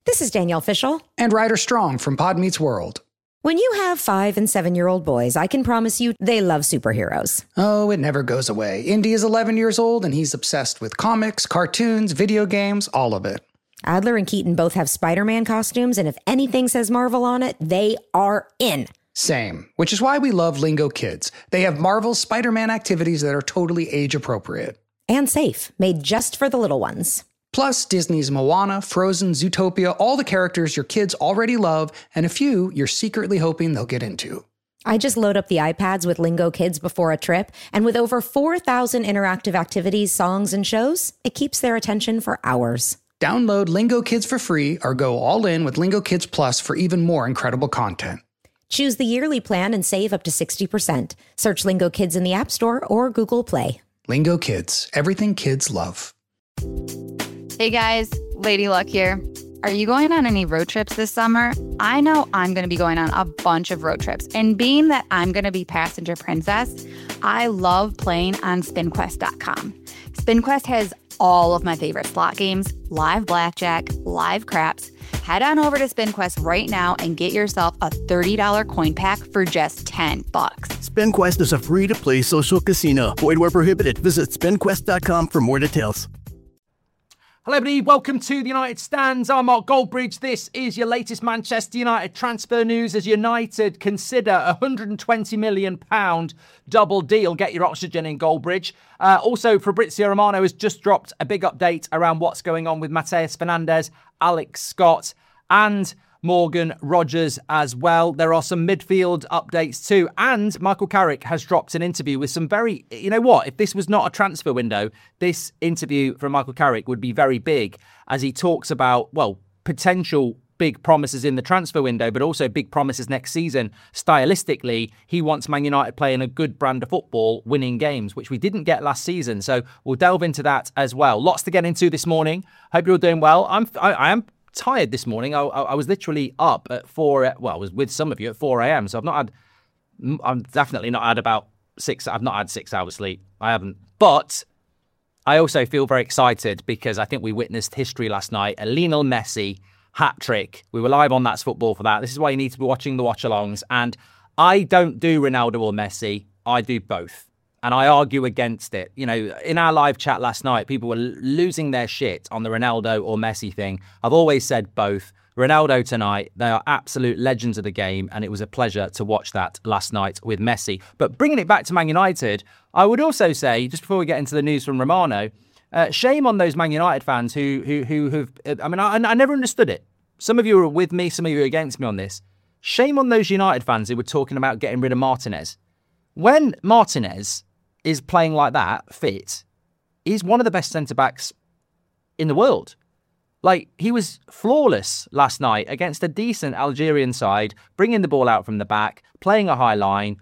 This is Danielle Fishel. And Ryder Strong from Pod Meets World. When you have 5- and 7-year-old boys, I can promise you they love superheroes. Oh, it never goes away. Indy is 11 years old and he's obsessed with comics, cartoons, video games, all of it. Adler and Keaton both have Spider-Man costumes, and if anything says Marvel on it, they are in. Same, which is why we love Lingo Kids. They have Marvel's Spider-Man activities that are totally age-appropriate. And safe, made just for the little ones. Plus, Disney's Moana, Frozen, Zootopia, all the characters your kids already love, and a few you're secretly hoping they'll get into. I just load up the iPads with Lingo Kids before a trip, and with over 4,000 interactive activities, songs, and shows, it keeps their attention for hours. Download Lingo Kids for free or go all in with Lingo Kids Plus for even more incredible content. Choose the yearly plan and save up to 60%. Search Lingo Kids in the App Store or Google Play. Lingo Kids, everything kids love. Hey guys, Lady Luck here. Are you going on any road trips this summer? I know I'm going to be going on a bunch of road trips. And being that I'm going to be passenger princess, I love playing on SpinQuest.com. SpinQuest has all of my favorite slot games, live blackjack, live craps. Head on over to SpinQuest right now and get yourself a $30 coin pack for just $10. SpinQuest is a free-to-play social casino. Void where prohibited. Visit SpinQuest.com for more details. Hello everybody, welcome to the United Stands. I'm Mark Goldbridge. This is your latest Manchester United transfer news as United consider a £120 million double deal. Get your oxygen in, Goldbridge. Also, Fabrizio Romano has just dropped a big update around what's going on with Matheus Fernandes, Alex Scott and Morgan Rogers as well. There are some midfield updates too. And Michael Carrick has dropped an interview with some very, you know what, if this was not a transfer window, this interview from Michael Carrick would be very big as he talks about, well, potential big promises in the transfer window, but also big promises next season. Stylistically, he wants Man United playing a good brand of football, winning games, which we didn't get last season. So we'll delve into that as well. Lots to get into this morning. Hope you're all doing well. I am tired this morning. I was literally up at 4. Well, I was with some of you at 4 a.m. So I'm definitely not had about 6. I've not had 6 hours sleep. I haven't. But I also feel very excited because I think we witnessed history last night. A Lionel Messi hat trick. We were live on That's Football for that. This is why you need to be watching the watch-alongs. And I don't do Ronaldo or Messi. I do both. And I argue against it. You know, in our live chat last night, people were losing their shit on the Ronaldo or Messi thing. I've always said both. Ronaldo tonight, they are absolute legends of the game, and it was a pleasure to watch that last night with Messi. But bringing it back to Man United, I would also say, just before we get into the news from Romano, shame on those Man United fans who've... I mean, I never understood it. Some of you are with me, some of you are against me on this. Shame on those United fans who were talking about getting rid of Martinez. When Martinez is playing like that, fit, he's one of the best centre-backs in the world. Like, he was flawless last night against a decent Algerian side, bringing the ball out from the back, playing a high line,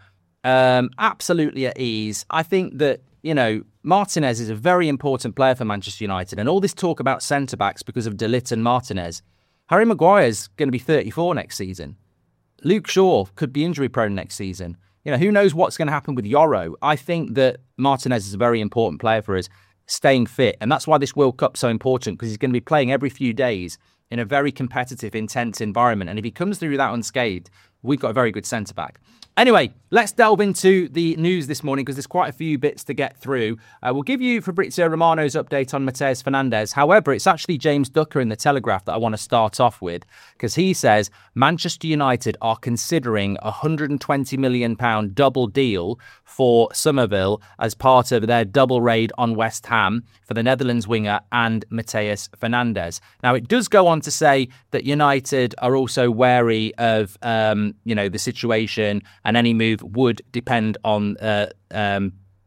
absolutely at ease. I think that, you know, Martinez is a very important player for Manchester United, and all this talk about centre-backs because of De Ligt and Martinez. Harry Maguire's going to be 34 next season. Luke Shaw could be injury-prone next season. You know, who knows what's going to happen with Yoro? I think that Martinez is a very important player for us, staying fit. And that's why this World Cup's so important, because he's going to be playing every few days in a very competitive, intense environment. And if he comes through that unscathed, we've got a very good centre-back. Anyway, let's delve into the news this morning because there's quite a few bits to get through. We'll give you Fabrizio Romano's update on Matheus Fernandes. However, it's actually James Ducker in The Telegraph that I want to start off with because he says Manchester United are considering a £120 million double deal for Somerville as part of their double raid on West Ham for the Netherlands winger and Matheus Fernandes. Now, it does go on to say that United are also wary of, the situation, and any move would depend on the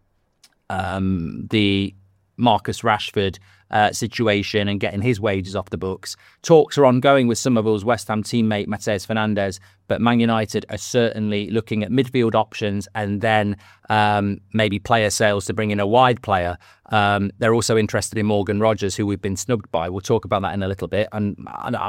Marcus Rashford situation and getting his wages off the books. Talks are ongoing with Somerville's West Ham teammate Matheus Fernandes, but Man United are certainly looking at midfield options and then maybe player sales to bring in a wide player. They're also interested in Morgan Rogers, who we've been snubbed by. We'll talk about that in a little bit. And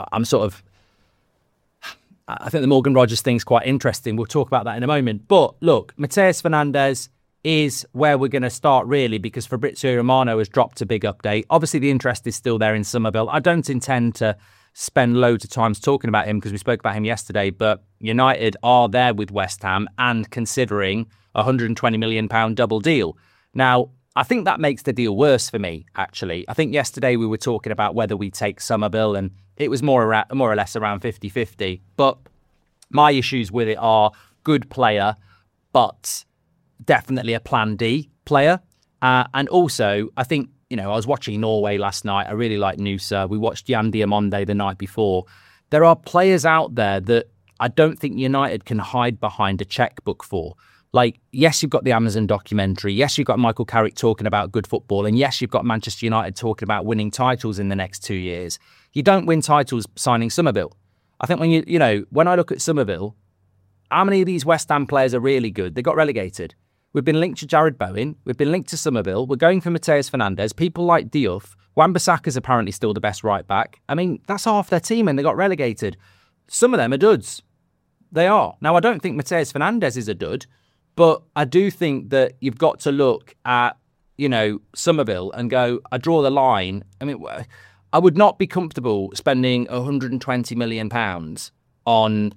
I think the Morgan Rogers thing's quite interesting. We'll talk about that in a moment. But look, Matheus Fernandes is where we're going to start really because Fabrizio Romano has dropped a big update. Obviously, the interest is still there in Somerville. I don't intend to spend loads of time talking about him because we spoke about him yesterday, but United are there with West Ham and considering a £120 million double deal. Now, I think that makes the deal worse for me, actually. I think yesterday we were talking about whether we take Summerville, and it was more or less around 50-50. But my issues with it are good player, but definitely a plan D player. And also, I think, I was watching Norway last night. I really like Nusa. We watched Jan Diamonde the night before. There are players out there that I don't think United can hide behind a checkbook for. Like, yes, you've got the Amazon documentary. Yes, you've got Michael Carrick talking about good football. And yes, you've got Manchester United talking about winning titles in the next 2 years. You don't win titles signing Summerville. I think when I look at Summerville, how many of these West Ham players are really good? They got relegated. We've been linked to Jared Bowen. We've been linked to Summerville. We're going for Mateus Fernandes. People like Diouf. Wan-Bissaka's apparently still the best right back. I mean, that's half their team and they got relegated. Some of them are duds. They are. Now, I don't think Mateus Fernandes is a dud, but I do think that you've got to look at, Summerville and go, I draw the line. I mean, I would not be comfortable spending £120 million on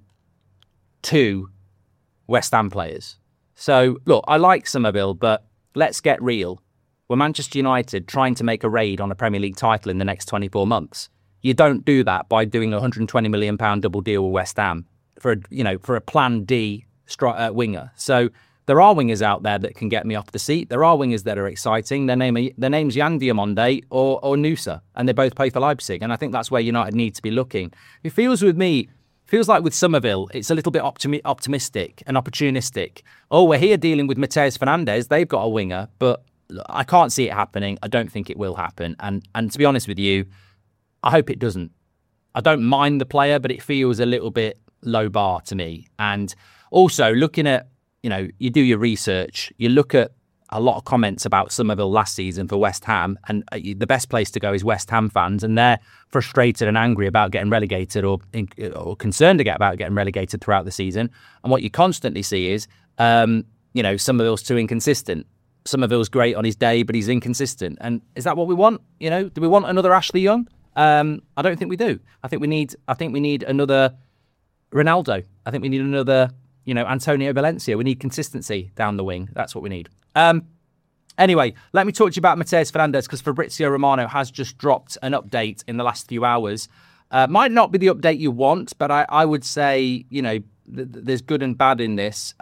2 West Ham players. So, look, I like Summerville, but let's get real. We're Manchester United trying to make a raid on a Premier League title in the next 24 months. You don't do that by doing a £120 million double deal with West Ham for a plan D winger. So there are wingers out there that can get me off the seat. There are wingers that are exciting. Their name's Jan Diamonde or Nusa, and they both play for Leipzig. And I think that's where United need to be looking. It feels like with Summerville, it's a little bit optimistic and opportunistic. Oh, we're here dealing with Mateus Fernandes. They've got a winger, but I can't see it happening. I don't think it will happen. And to be honest with you, I hope it doesn't. I don't mind the player, but it feels a little bit low bar to me. And also looking at, you do your research, you look at a lot of comments about Summerville last season for West Ham, and the best place to go is West Ham fans, and they're frustrated and angry about getting relegated or concerned about getting relegated throughout the season. And what you constantly see is, Summerville's too inconsistent. Summerville's great on his day, but he's inconsistent. And is that what we want? Do we want another Ashley Young? I don't think we do. I think we need another Ronaldo. I think we need another, Antonio Valencia. We need consistency down the wing. That's what we need. Anyway, let me talk to you about Mateus Fernandes, because Fabrizio Romano has just dropped an update in the last few hours. Might not be the update you want, but I would say, there's good and bad in this.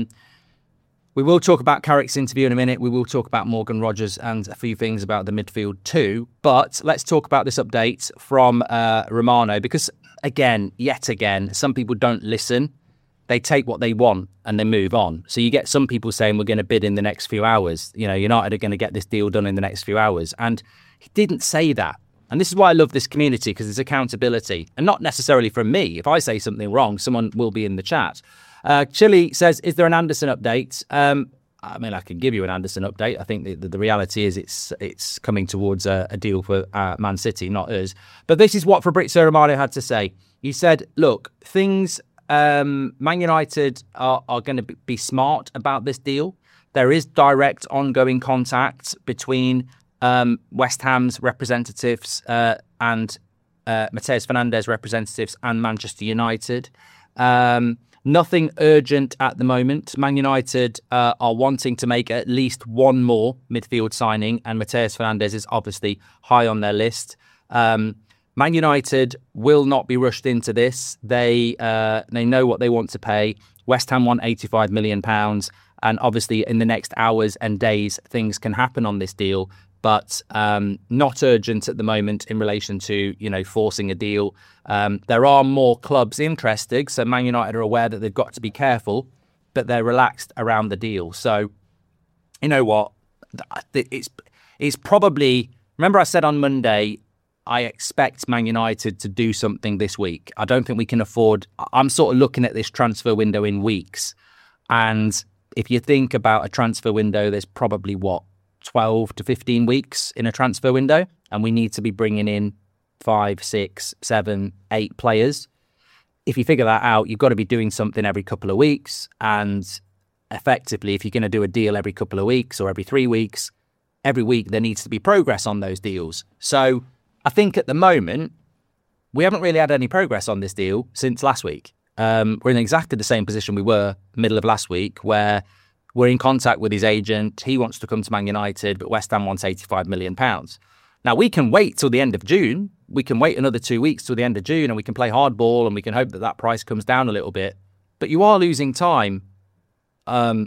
We will talk about Carrick's interview in a minute. We will talk about Morgan Rogers and a few things about the midfield too. But let's talk about this update from Romano, because yet again, some people don't listen. They take what they want and they move on. So you get some people saying we're going to bid in the next few hours. United are going to get this deal done in the next few hours. And he didn't say that. And this is why I love this community, because there's accountability. And not necessarily from me. If I say something wrong, someone will be in the chat. Chile says, is there an Anderson update? I can give you an Anderson update. I think the reality is it's coming towards a deal for Man City, not us. But this is what Fabrizio Romano had to say. He said, look, Man United are going to be smart about this deal. There is direct ongoing contact between West Ham's representatives and Mateus Fernandes representatives and Manchester United. Nothing urgent at the moment. Man United are wanting to make at least one more midfield signing, and Mateus Fernandes is obviously high on their list. Man United will not be rushed into this. They know what they want to pay. West Ham want £85 million, and obviously in the next hours and days things can happen on this deal, but not urgent at the moment in relation to forcing a deal. There are more clubs interested, so Man United are aware that they've got to be careful, but they're relaxed around the deal. So you know what? It's probably, remember I said on Monday, I expect Man United to do something this week. I don't think we can afford, I'm sort of looking at this transfer window in weeks. And if you think about a transfer window, there's probably 12 to 15 weeks in a transfer window. And we need to be bringing in 5, 6, 7, 8 players. If you figure that out, you've got to be doing something every couple of weeks. And effectively, if you're going to do a deal every couple of weeks or every 3 weeks, every week there needs to be progress on those deals. So I think at the moment, we haven't really had any progress on this deal since last week. We're in exactly the same position we were middle of last week, where we're in contact with his agent. He wants to come to Man United, but West Ham wants £85 million. Now, we can wait till the end of June. We can wait another 2 weeks till the end of June, and we can play hardball, and we can hope that that price comes down a little bit. But you are losing time on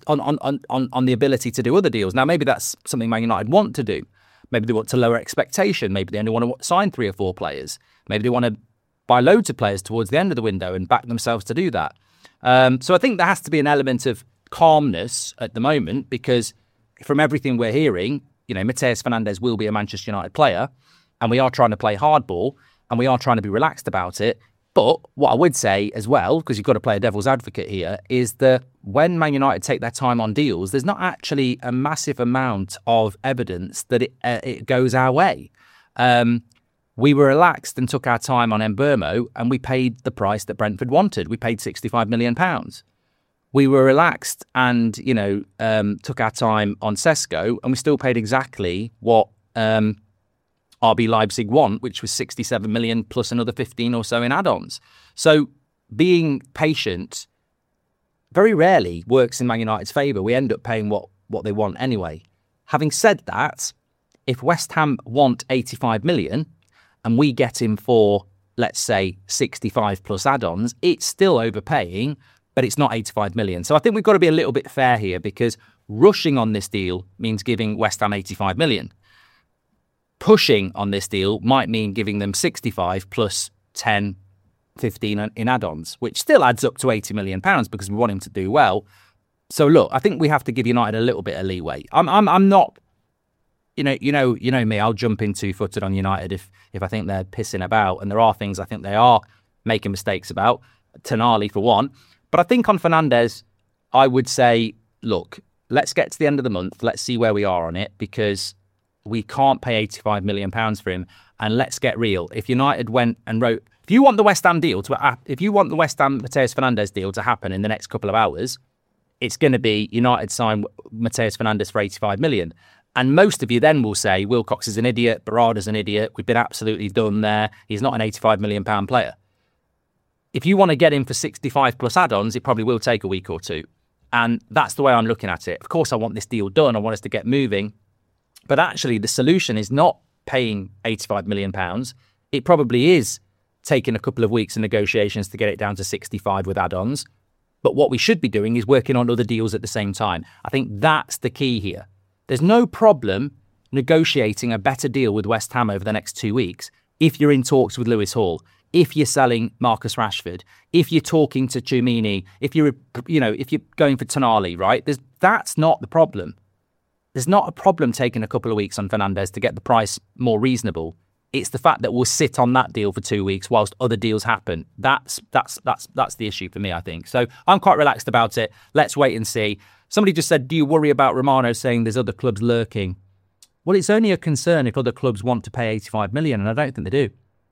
the ability to do other deals. Now, maybe that's something Man United want to do. Maybe they want to lower expectation. Maybe they only want to sign 3 or 4 players. Maybe they want to buy loads of players towards the end of the window and back themselves to do that. So I think there has to be an element of calmness at the moment, because from everything we're hearing, Matheus Fernandes will be a Manchester United player, and we are trying to play hardball, and we are trying to be relaxed about it. But what I would say as well, because you've got to play a devil's advocate here, is that when Man United take their time on deals, there's not actually a massive amount of evidence that it goes our way. We were relaxed and took our time on Mbeumo, and we paid the price that Brentford wanted. We paid £65 million. We were relaxed and, took our time on Sesko, and we still paid exactly what RB Leipzig want, which was 67 million plus another 15 or so in add-ons. So being patient very rarely works in Man United's favour. We end up paying what they want anyway. Having said that, if West Ham want 85 million and we get him for, let's say, 65 plus add-ons, it's still overpaying, but it's not 85 million. So I think we've got to be a little bit fair here, because rushing on this deal means giving West Ham 85 million. Pushing on this deal might mean giving them 65 plus 10, 15 in add-ons, which still adds up to £80 million because we want him to do well. So look, I think we have to give United a little bit of leeway. I'm not, you know me, I'll jump in 2-footed on United if I think they're pissing about, and there are things I think they are making mistakes about, Tonali for one. But I think on Fernandes, I would say, look, let's get to the end of the month, let's see where we are on it, because we can't pay £85 million for him. And let's get real. If United went and wrote, if you want the West Ham Matheus Fernandes deal to happen in the next couple of hours, it's going to be United sign Matheus Fernandes for 85 million. And most of you then will say, Wilcox is an idiot, Barada's an idiot, we've been absolutely done there, he's not an £85 million player. If you want to get him for 65 plus add-ons, it probably will take a week or two. And that's the way I'm looking at it. Of course, I want this deal done, I want us to get moving. But actually, the solution is not paying £85 million. It probably is taking a couple of weeks of negotiations to get it down to 65 with add-ons. But what we should be doing is working on other deals at the same time. I think that's the key here. There's no problem negotiating a better deal with West Ham over the next 2 weeks if you're in talks with Lewis Hall, if you're selling Marcus Rashford, if you're talking to Tchouaméni, if you're going for Tonali, right? That's not the problem. There's not a problem taking a couple of weeks on Fernandes to get the price more reasonable. It's the fact that we'll sit on that deal for 2 weeks whilst other deals happen. That's the issue for me, I think. So I'm quite relaxed about it. Let's wait and see. Somebody just said, do you worry about Romano saying there's other clubs lurking? Well, it's only a concern if other clubs want to pay 85 million, and I don't think they do.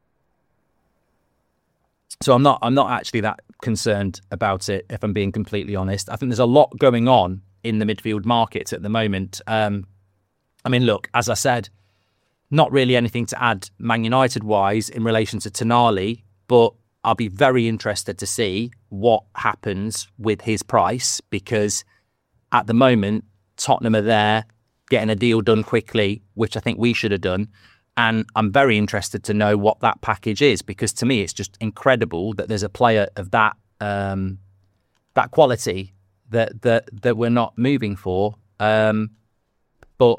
So I'm not actually that concerned about it, if I'm being completely honest. I think there's a lot going on in the midfield market at the moment. Look, as I said, not really anything to add Man United-wise in relation to Tonali, but I'll be very interested to see what happens with his price, because at the moment, Tottenham are there, getting a deal done quickly, which I think we should have done. And I'm very interested to know what that package is, because to me, it's just incredible that there's a player of that quality that we're not moving for. But,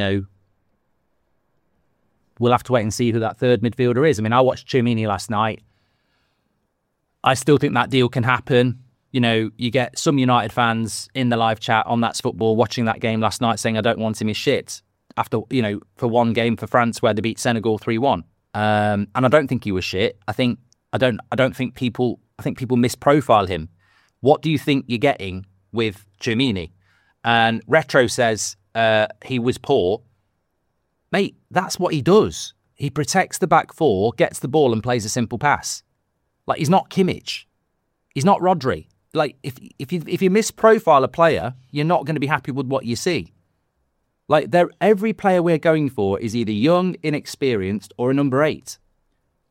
we'll have to wait and see who that third midfielder is. I watched Tchouaméni last night. I still think that deal can happen. You get some United fans in the live chat on That's Football watching that game last night saying, I don't want him, he's shit. After, for one game for France where they beat Senegal 3-1. And I don't think he was shit. I think people misprofile him. What do you think you're getting with Tchouaméni? And Retro says he was poor. Mate, that's what he does. He protects the back four, gets the ball and plays a simple pass. Like, he's not Kimmich. He's not Rodri. Like, if you misprofile a player, you're not going to be happy with what you see. Like, every player we're going for is either young, inexperienced, or a number 8.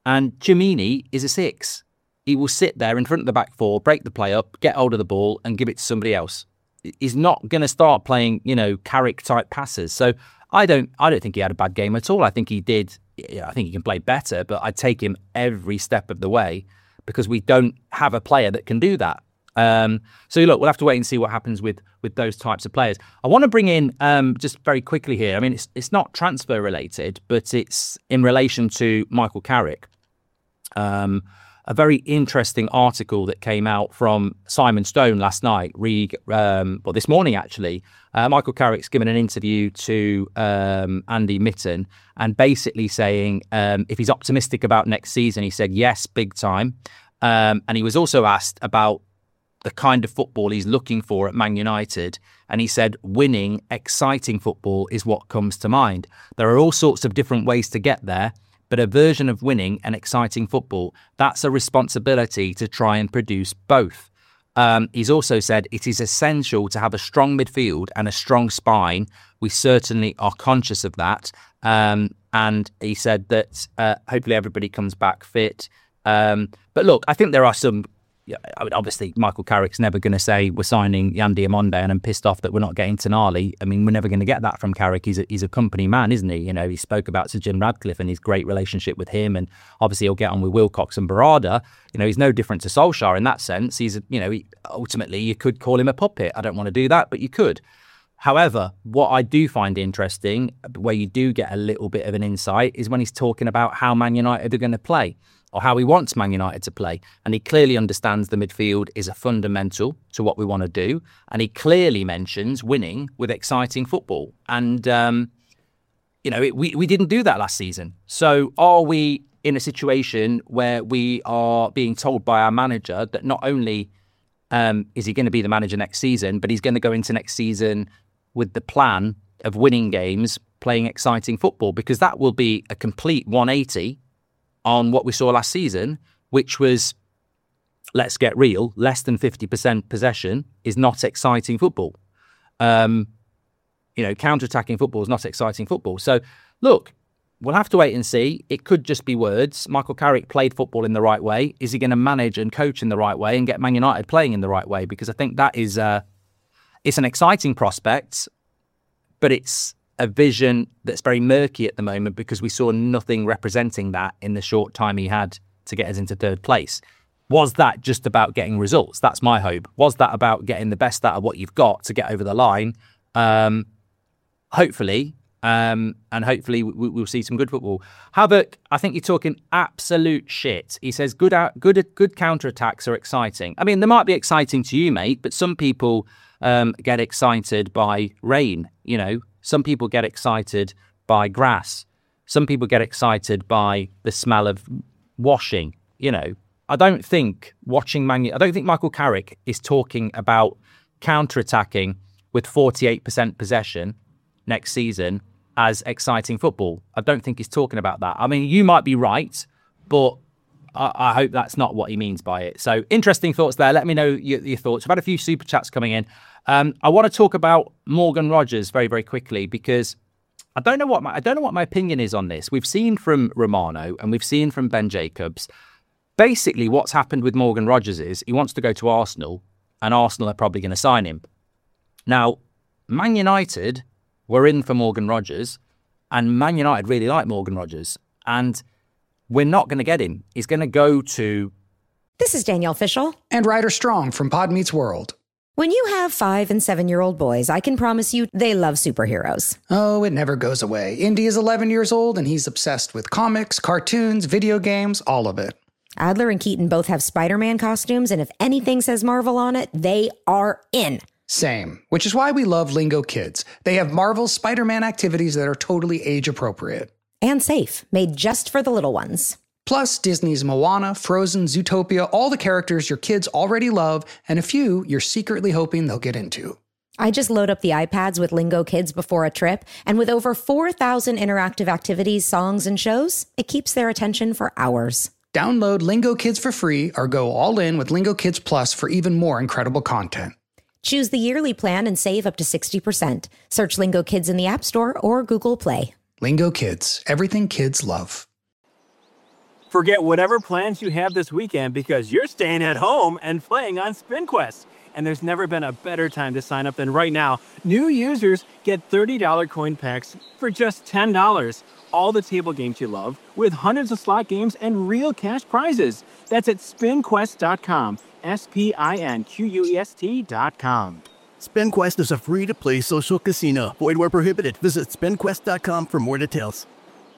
And Tchouaméni is a 6. He will sit there in front of the back four, break the play up, get hold of the ball and give it to somebody else. He's not going to start playing, Carrick type passes. So I don't think he had a bad game at all. I think he did. I think he can play better, but I'd take him every step of the way because we don't have a player that can do that. So look, we'll have to wait and see what happens with those types of players. I want to bring in just very quickly here. I mean, it's not transfer related, but it's in relation to Michael Carrick. A very interesting article that came out from Simon Stone last night, this morning actually. Michael Carrick's given an interview to Andy Mitten and basically saying if he's optimistic about next season, he said yes, big time. And he was also asked about the kind of football he's looking for at Man United. And he said winning, exciting football is what comes to mind. There are all sorts of different ways to get there, but a version of winning and exciting football, that's a responsibility to try and produce both. He's also said it is essential to have a strong midfield and a strong spine. We certainly are conscious of that. And he said that hopefully everybody comes back fit. But look, I think there are some... obviously, Michael Carrick's never going to say we're signing Yann Diamonde and I'm pissed off that we're not getting Tonali. I mean, we're never going to get that from Carrick. He's a company man, isn't he? He spoke about Sir Jim Radcliffe and his great relationship with him, and obviously he'll get on with Wilcox and Barada. He's no different to Solskjaer in that sense. Ultimately you could call him a puppet. I don't want to do that, but you could. However, what I do find interesting, where you do get a little bit of an insight, is when he's talking about how Man United are going to play, or how he wants Man United to play. And he clearly understands the midfield is a fundamental to what we want to do. And he clearly mentions winning with exciting football. And, we didn't do that last season. So are we in a situation where we are being told by our manager that not only is he going to be the manager next season, but he's going to go into next season with the plan of winning games, playing exciting football? Because that will be a complete 180 on what we saw last season, which was, let's get real, less than 50% possession is not exciting football. Counter-attacking football is not exciting football. So, look, we'll have to wait and see. It could just be words. Michael Carrick played football in the right way. Is he going to manage and coach in the right way and get Man United playing in the right way? Because I think that is, it's an exciting prospect, but it's a vision that's very murky at the moment because we saw nothing representing that in the short time he had to get us into third place. Was that just about getting results? That's my hope. Was that about getting the best out of what you've got to get over the line? Hopefully, and hopefully we'll see some good football. Havoc, I think you're talking absolute shit. He says good counter-attacks are exciting. I mean, they might be exciting to you, mate, but some people get excited by rain, Some people get excited by grass. Some people get excited by the smell of washing. I don't think Michael Carrick is talking about counter-attacking with 48% possession next season as exciting football. I don't think he's talking about that. I mean, you might be right, but I hope that's not what he means by it. So interesting thoughts there. Let me know your thoughts. I've had a few super chats coming in. I want to talk about Morgan Rogers very, very quickly because I don't know what my opinion is on this. We've seen from Romano and we've seen from Ben Jacobs. Basically, what's happened with Morgan Rogers is he wants to go to Arsenal, and Arsenal are probably going to sign him. Now, Man United were in for Morgan Rogers, and Man United really like Morgan Rogers, and we're not going to get him. He's going to go to... This is Danielle Fishel. And Ryder Strong from Pod Meets World. When you have 5- and 7-year-old boys, I can promise you they love superheroes. Oh, it never goes away. Indy is 11 years old, and he's obsessed with comics, cartoons, video games, all of it. Adler and Keaton both have Spider-Man costumes, and if anything says Marvel on it, they are in. Same, which is why we love Lingo Kids. They have Marvel's Spider-Man activities that are totally age-appropriate. And safe, made just for the little ones. Plus, Disney's Moana, Frozen, Zootopia, all the characters your kids already love, and a few you're secretly hoping they'll get into. I just load up the iPads with Lingo Kids before a trip, and with over 4,000 interactive activities, songs, and shows, it keeps their attention for hours. Download Lingo Kids for free or go all in with Lingo Kids Plus for even more incredible content. Choose the yearly plan and save up to 60%. Search Lingo Kids in the App Store or Google Play. Lingo Kids, everything kids love. Forget whatever plans you have this weekend because you're staying at home and playing on SpinQuest. And there's never been a better time to sign up than right now. New users get $30 coin packs for just $10. All the table games you love with hundreds of slot games and real cash prizes. That's at spinquest.com. SPINQUEST.com. SpinQuest is a free-to-play social casino. Void where prohibited. Visit spinquest.com for more details.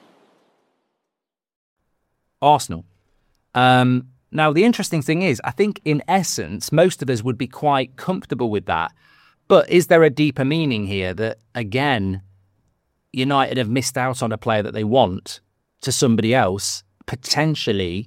Arsenal. Now, the interesting thing is, I think in essence, most of us would be quite comfortable with that. But is there a deeper meaning here that, again, United have missed out on a player that they want to somebody else, potentially,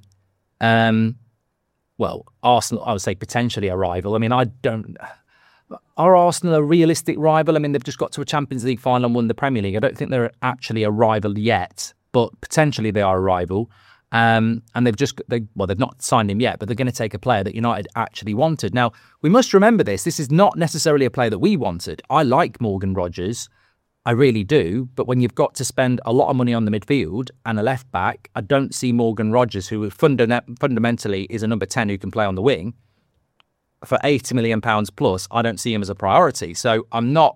Arsenal, I would say potentially a rival. I mean, are Arsenal a realistic rival? I mean, they've just got to a Champions League final and won the Premier League. I don't think they're actually a rival yet, but potentially they are a rival. And they've not signed him yet, but they're going to take a player that United actually wanted. Now, we must remember this. This is not necessarily a player that we wanted. I like Morgan Rogers. I really do. But when you've got to spend a lot of money on the midfield and a left back, I don't see Morgan Rogers, who fundamentally is a number 10 who can play on the wing, for £80 million plus. I don't see him as a priority. So I'm not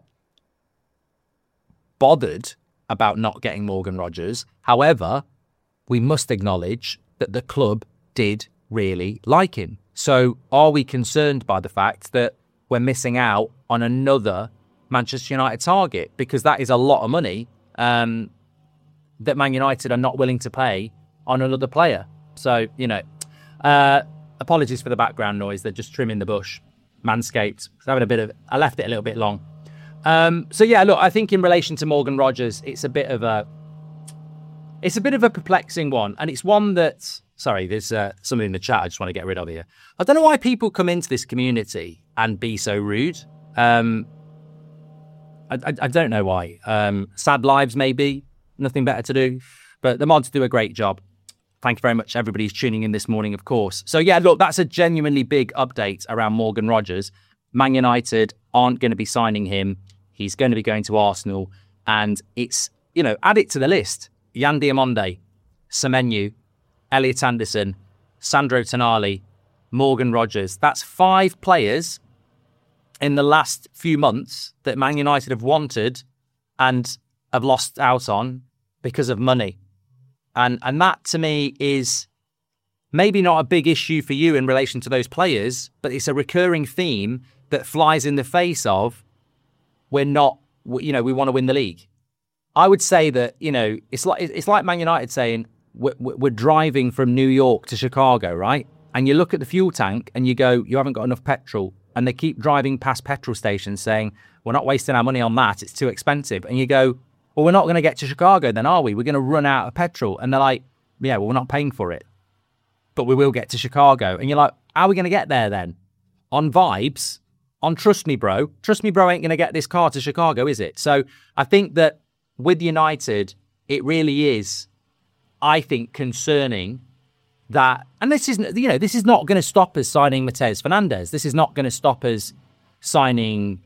bothered about not getting Morgan Rogers. However, we must acknowledge that the club did really like him. So are we concerned by the fact that we're missing out on another Manchester United target? Because that is a lot of money that Man United are not willing to pay on another player. So, apologies for the background noise. They're just trimming the bush. Manscaped. I left it a little bit long. I think in relation to Morgan Rogers, it's a bit of a perplexing one. And it's one that, there's somebody in the chat I just want to get rid of here. I don't know why people come into this community and be so rude. I don't know why. Sad lives, maybe. Nothing better to do. But the mods do a great job. Thank you very much, everybody who's tuning in this morning, of course. So, that's a genuinely big update around Morgan Rogers. Man United aren't going to be signing him. He's going to be going to Arsenal. And it's, add it to the list. Yan Diamonde, Semenyo, Elliot Anderson, Sandro Tonali, Morgan Rogers. That's 5 players in the last few months that Man United have wanted and have lost out on because of money. And that, to me, is maybe not a big issue for you in relation to those players, but it's a recurring theme that flies in the face of we want to win the league. I would say that, it's like Man United saying we're driving from New York to Chicago, right? And you look at the fuel tank and you go, you haven't got enough petrol. And they keep driving past petrol stations saying, we're not wasting our money on that. It's too expensive. And you go, well, we're not going to get to Chicago then, are we? We're going to run out of petrol. And they're like, yeah, well, we're not paying for it. But we will get to Chicago. And you're like, how are we going to get there then? On vibes? On trust me, bro? Trust me, bro ain't going to get this car to Chicago, is it? So I think that with United, it really is, I think, concerning that, and this is not going to stop us signing Matheus Fernandes. This is not going to stop us signing,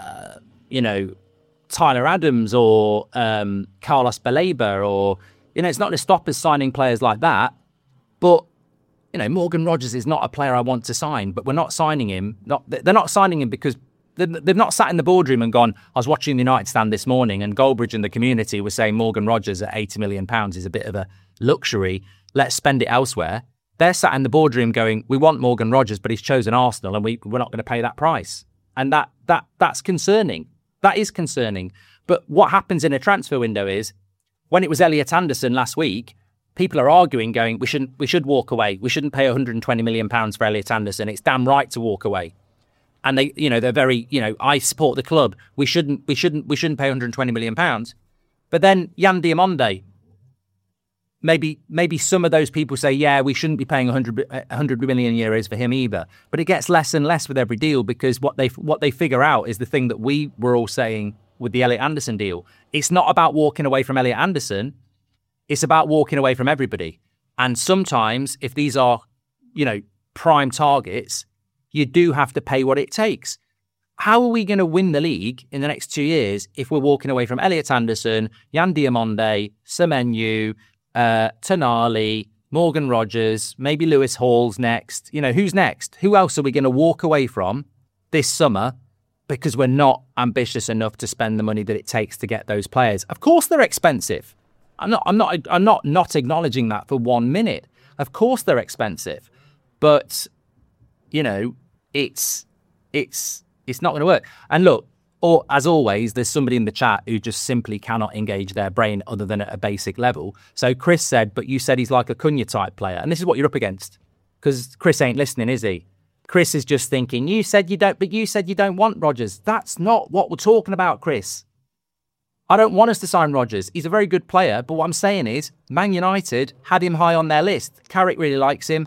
Tyler Adams or Carlos Baleba, or, it's not going to stop us signing players like that. But, Morgan Rogers is not a player I want to sign, but we're not signing him. They're not signing him because they've not sat in the boardroom and gone, I was watching the United stand this morning and Goldbridge and the community were saying Morgan Rogers at £80 million is a bit of a luxury. Let's spend it elsewhere. They're sat in the boardroom going, we want Morgan Rogers, but he's chosen Arsenal and we're not going to pay that price. And that's concerning. That is concerning. But what happens in a transfer window is, when it was Elliot Anderson last week, people are arguing, going, we should walk away. We shouldn't pay £120 million for Elliot Anderson. It's damn right to walk away. And they, they're very, I support the club. We shouldn't pay £120 million. But then Yan Diamonde, maybe some of those people say, yeah, we shouldn't be paying 100 million euros for him either. But it gets less and less with every deal, because what they figure out is the thing that we were all saying with the Elliot Anderson deal. It's not about walking away from Elliot Anderson. It's about walking away from everybody. And sometimes if these are, prime targets, you do have to pay what it takes. How are we going to win the league in the next 2 years if we're walking away from Elliot Anderson, Yan Diamonde, Semenyo, Tonali, Morgan Rogers, maybe Lewis Hall's next. Who's next? Who else are we going to walk away from this summer because we're not ambitious enough to spend the money that it takes to get those players? Of course they're expensive. I'm not acknowledging that for 1 minute. Of course they're expensive. But, it's not going to work. And look, or as always, there's somebody in the chat who just simply cannot engage their brain other than at a basic level. So Chris said, but you said he's like a Cunha type player. And this is what you're up against. Because Chris ain't listening, is he? Chris is just thinking, you said you don't want Rodgers. That's not what we're talking about, Chris. I don't want us to sign Rodgers. He's a very good player. But what I'm saying is, Man United had him high on their list. Carrick really likes him.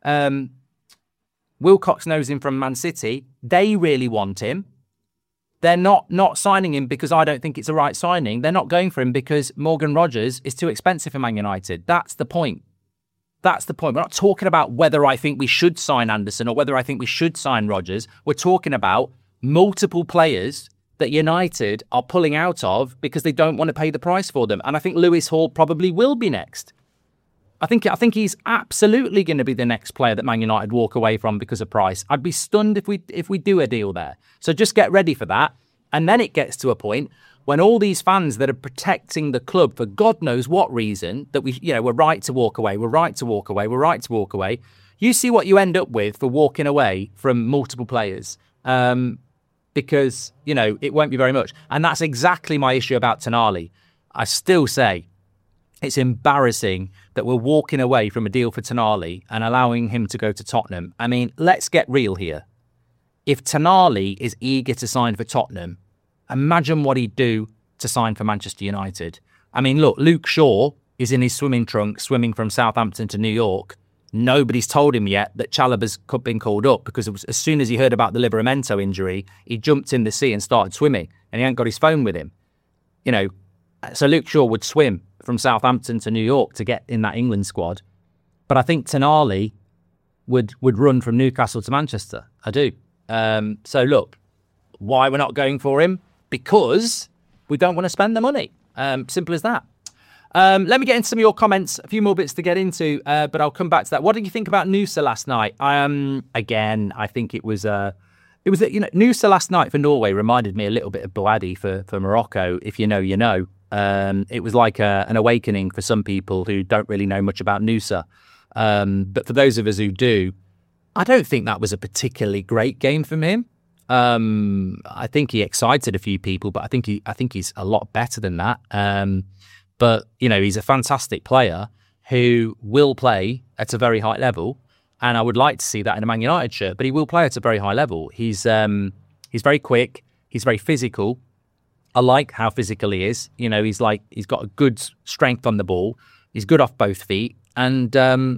Wilcox knows him from Man City. They really want him. They're not signing him because I don't think it's a right signing. They're not going for him because Morgan Rogers is too expensive for Man United. That's the point. We're not talking about whether I think we should sign Anderson or whether I think we should sign Rodgers. We're talking about multiple players that United are pulling out of because they don't want to pay the price for them. And I think Lewis Hall probably will be next. I think he's absolutely going to be the next player that Man United walk away from because of price. I'd be stunned if we do a deal there. So just get ready for that. And then it gets to a point when all these fans that are protecting the club for God knows what reason, that we're right to walk away, you see what you end up with for walking away from multiple players. Because, it won't be very much. And that's exactly my issue about Tonali. I still say it's embarrassing that we're walking away from a deal for Tonali and allowing him to go to Tottenham. I mean, let's get real here. If Tonali is eager to sign for Tottenham, imagine what he'd do to sign for Manchester United. I mean, look, Luke Shaw is in his swimming trunks swimming from Southampton to New York. Nobody's told him yet that Chalobah's been called up because as soon as he heard about the Livramento injury, he jumped in the sea and started swimming and he hadn't got his phone with him. So Luke Shaw would swim from Southampton to New York to get in that England squad. But I think Tonali would run from Newcastle to Manchester. I do. So look, why we're not going for him? Because we don't want to spend the money. Simple as that. Let me get into some of your comments. A few more bits to get into, but I'll come back to that. What did you think about Noosa last night? Again, I think it was Noosa last night for Norway reminded me a little bit of Bouhaddi for Morocco. If you know, you know. It was like an awakening for some people who don't really know much about Noosa. But for those of us who do, I don't think that was a particularly great game from him. I think he excited a few people, but I think he's a lot better than that. But he's a fantastic player who will play at a very high level, and I would like to see that in a Man United shirt. But he will play at a very high level. He's very quick. He's very physical. I like how physical he is. He's got a good strength on the ball. He's good off both feet, and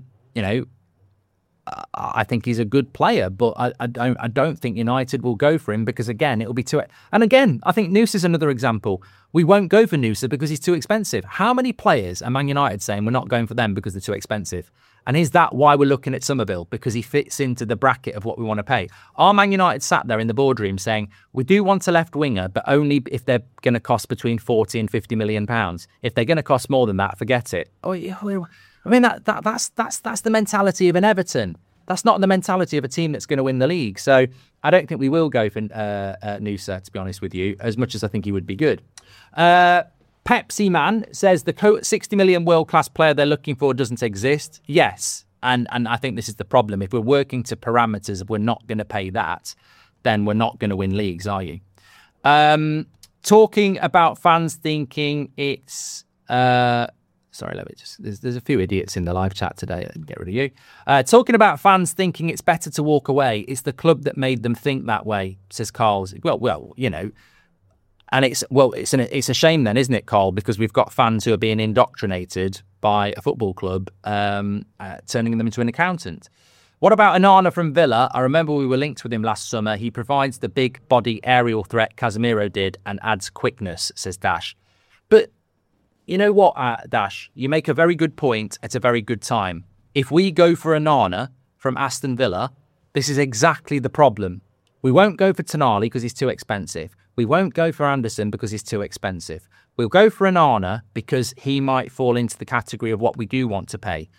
I think he's a good player, but I don't think United will go for him because, again, it'll be too... And again, I think Noosa's another example. We won't go for Noosa because he's too expensive. How many players are Man United saying we're not going for them because they're too expensive? And is that why we're looking at Somerville? Because he fits into the bracket of what we want to pay. Are Man United sat there in the boardroom saying, we do want a left winger, but only if they're going to cost between 40 and 50 million pounds? If they're going to cost more than that, forget it. I mean, that's the mentality of an Everton. That's not the mentality of a team that's going to win the league. So I don't think we will go for Noosa, to be honest with you, as much as I think he would be good. Pepsi Man says the 60 million world-class player they're looking for doesn't exist. Yes, and I think this is the problem. If we're working to parameters, if we're not going to pay that, then we're not going to win leagues, are you? Talking about fans thinking it's... Sorry, let me just... There's a few idiots in the live chat today. Get rid of you. Talking about fans thinking it's better to walk away. It's the club that made them think that way, says Carl. Well, and it's a shame then, isn't it, Carl? Because we've got fans who are being indoctrinated by a football club, turning them into an accountant. What about Onana from Villa? I remember we were linked with him last summer. He provides the big body aerial threat Casemiro did and adds quickness, says Dash. But you know what, Dash? You make a very good point at a very good time. If we go for Onana from Aston Villa, this is exactly the problem. We won't go for Tonali because he's too expensive. We won't go for Anderson because he's too expensive. We'll go for Onana because he might fall into the category of what we do want to pay.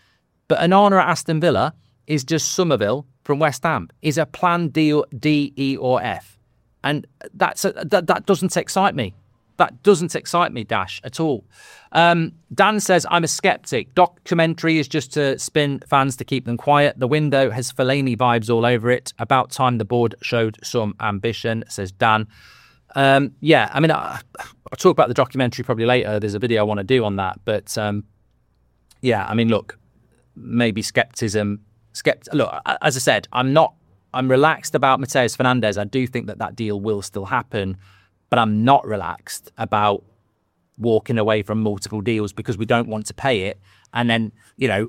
But Onana at Aston Villa is just Somerville from West Ham. Is a planned deal D, E or F. And that doesn't excite me. That doesn't excite me, Dash, at all. Dan says, I'm a skeptic. Documentary is just to spin fans to keep them quiet. The window has Fellaini vibes all over it. About time the board showed some ambition, says Dan. Yeah, I mean, I'll talk about the documentary probably later. There's a video I want to do on that. But yeah, I mean, look, maybe skepticism. Look, as I said, I'm relaxed about Mateus Fernandes. I do think that deal will still happen, but I'm not relaxed about walking away from multiple deals because we don't want to pay it. And then, you know,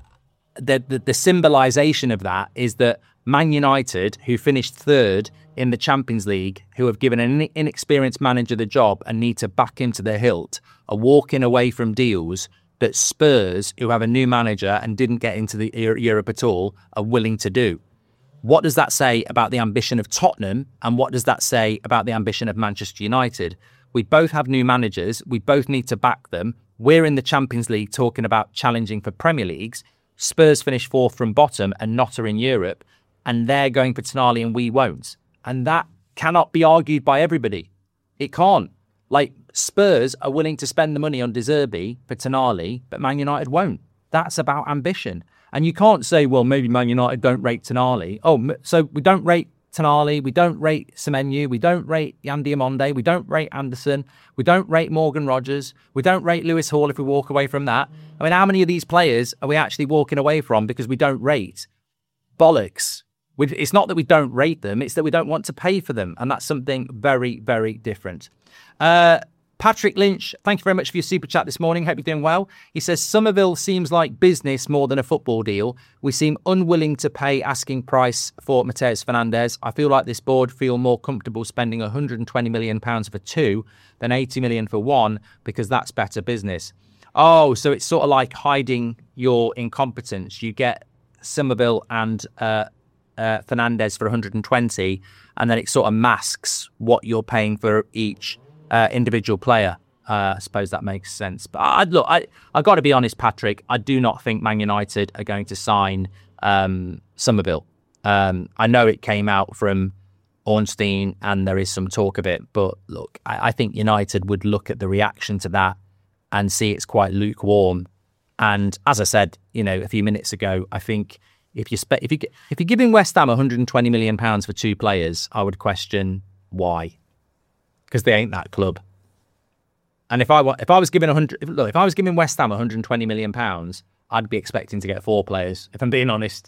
the symbolisation of that is that Man United, who finished third in the Champions League, who have given an inexperienced manager the job and need to back him to the hilt, are walking away from deals that Spurs, who have a new manager and didn't get into the Europe at all, are willing to do. What does that say about the ambition of Tottenham? And what does that say about the ambition of Manchester United? We both have new managers. We both need to back them. We're in the Champions League talking about challenging for Premier Leagues. Spurs finish fourth from bottom and not are in Europe. And they're going for Tonali and we won't. And that cannot be argued by everybody. It can't. Like, Spurs are willing to spend the money on De Zerbi for Tonali, but Man United won't. That's about ambition. And you can't say, well, maybe Man United don't rate Tonali. Oh, so we don't rate Tonali, we don't rate Semenyo, we don't rate Yann Diamonde, we don't rate Anderson, we don't rate Morgan Rogers, we don't rate Lewis Hall if we walk away from that. I mean, how many of these players are we actually walking away from because we don't rate? Bollocks. It's not that we don't rate them, it's that we don't want to pay for them. And that's something very, very different. Patrick Lynch, thank you very much for your super chat this morning. Hope you're doing well. He says, Somerville seems like business more than a football deal. We seem unwilling to pay asking price for Mateus Fernandes. I feel like this board feel more comfortable spending £120 million for two than 80 million for one because that's better business. Oh, so it's sort of like hiding your incompetence. You get Somerville and Fernandes for 120 and then it sort of masks what you're paying for each individual player. I suppose that makes sense. But I got to be honest, Patrick, I do not think Man United are going to sign Somerville. I know it came out from Ornstein and there is some talk of it, but look, I think United would look at the reaction to that and see it's quite lukewarm. And as I said, you know, a few minutes ago, I think if you're giving West Ham £120 million for two players, I would question why. Because they ain't that club. And if I was giving West Ham £120 million, I'd be expecting to get four players, if I'm being honest.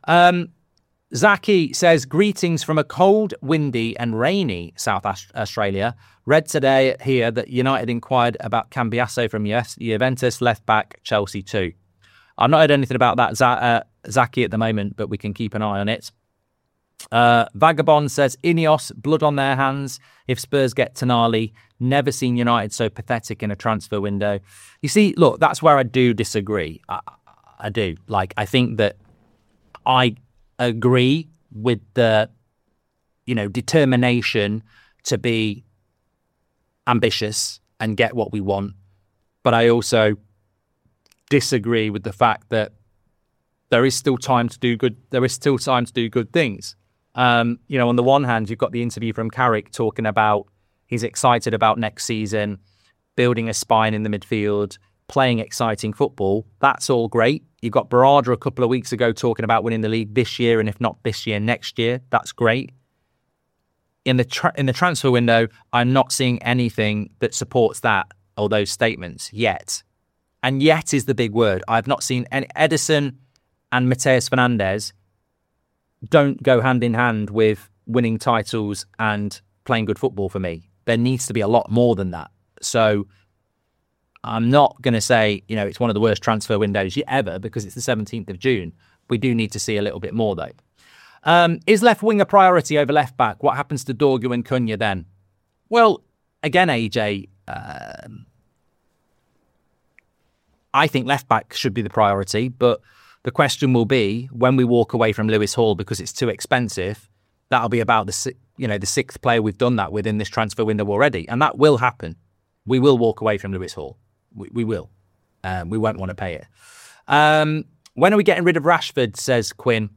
Zaki says, greetings from a cold, windy and rainy South Australia. Read today here that United inquired about Cambiasso from Juventus, left back, Chelsea too. I've not heard anything about that, Zaki, at the moment, but we can keep an eye on it. Vagabond says, Ineos, blood on their hands if Spurs get Tonali. Never seen United so pathetic in a transfer window. You see, look, that's where I do disagree. I do. Like, I think that I agree with the, determination to be ambitious and get what we want. But I also disagree with the fact that there is still time to do good. There is still time to do good things. On the one hand, you've got the interview from Carrick talking about he's excited about next season, building a spine in the midfield, playing exciting football. That's all great. You've got Barada a couple of weeks ago talking about winning the league this year, and if not this year, next year. That's great. In the transfer window, I'm not seeing anything that supports that or those statements yet. And yet is the big word. I've not seen any. Ederson and Mateus Fernandes don't go hand in hand with winning titles and playing good football for me. There needs to be a lot more than that. So I'm not going to say, it's one of the worst transfer windows ever because it's the 17th of June. We do need to see a little bit more, though. Is left wing a priority over left back? What happens to Dorgu and Cunha then? Well, again, AJ, I think left back should be the priority, but the question will be when we walk away from Lewis Hall because it's too expensive. That'll be about the sixth player we've done that with in this transfer window already, and that will happen. We will walk away from Lewis Hall. We will. We won't want to pay it. When are we getting rid of Rashford, says Quinn.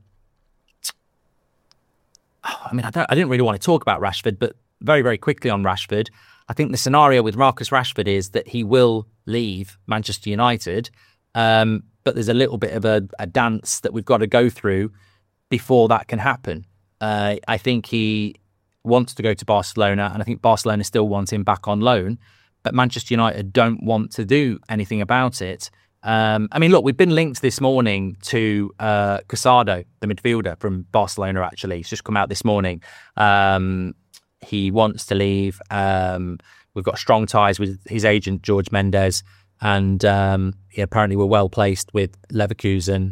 I mean, I didn't really want to talk about Rashford, but very, very quickly on Rashford, I think the scenario with Marcus Rashford is that he will leave Manchester United, but there's a little bit of a dance that we've got to go through before that can happen. I think he wants to go to Barcelona, and I think Barcelona still want him back on loan, but Manchester United don't want to do anything about it. I mean, look, we've been linked this morning to Casado, the midfielder from Barcelona, actually. He's just come out this morning. He wants to leave. We've got strong ties with his agent, George Mendes, and apparently we're well placed with Leverkusen,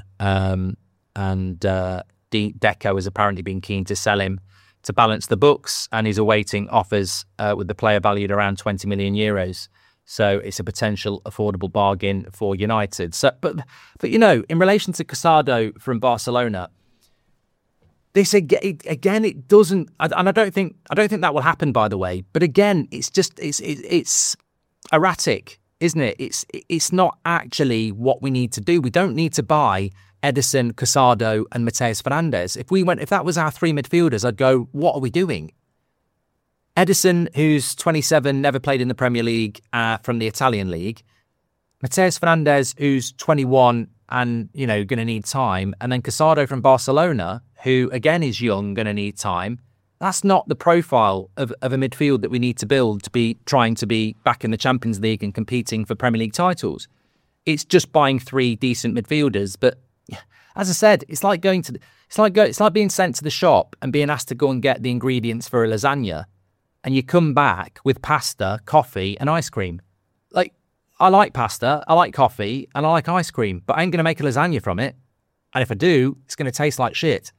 and Deco has apparently been keen to sell him to balance the books, and he's awaiting offers with the player valued around 20 million euros. So it's a potential affordable bargain for United. So, but in relation to Casado from Barcelona, this again, it doesn't, and I don't think that will happen. By the way, but again, it's erratic, isn't it? It's not actually what we need to do. We don't need to buy Ederson, Casado, and Matheus Fernandes. If that was our three midfielders, I'd go, what are we doing? Ederson, who's 27, never played in the Premier League from the Italian league. Matheus Fernandes, who's 21 and, going to need time. And then Casado from Barcelona, who, again, is young, going to need time. That's not the profile of a midfield that we need to build to be trying to be back in the Champions League and competing for Premier League titles. It's just buying three decent midfielders. But as I said, it's like being sent to the shop and being asked to go and get the ingredients for a lasagna. And you come back with pasta, coffee, and ice cream. Like, I like pasta, I like coffee, and I like ice cream, but I ain't going to make a lasagna from it. And if I do, it's going to taste like shit.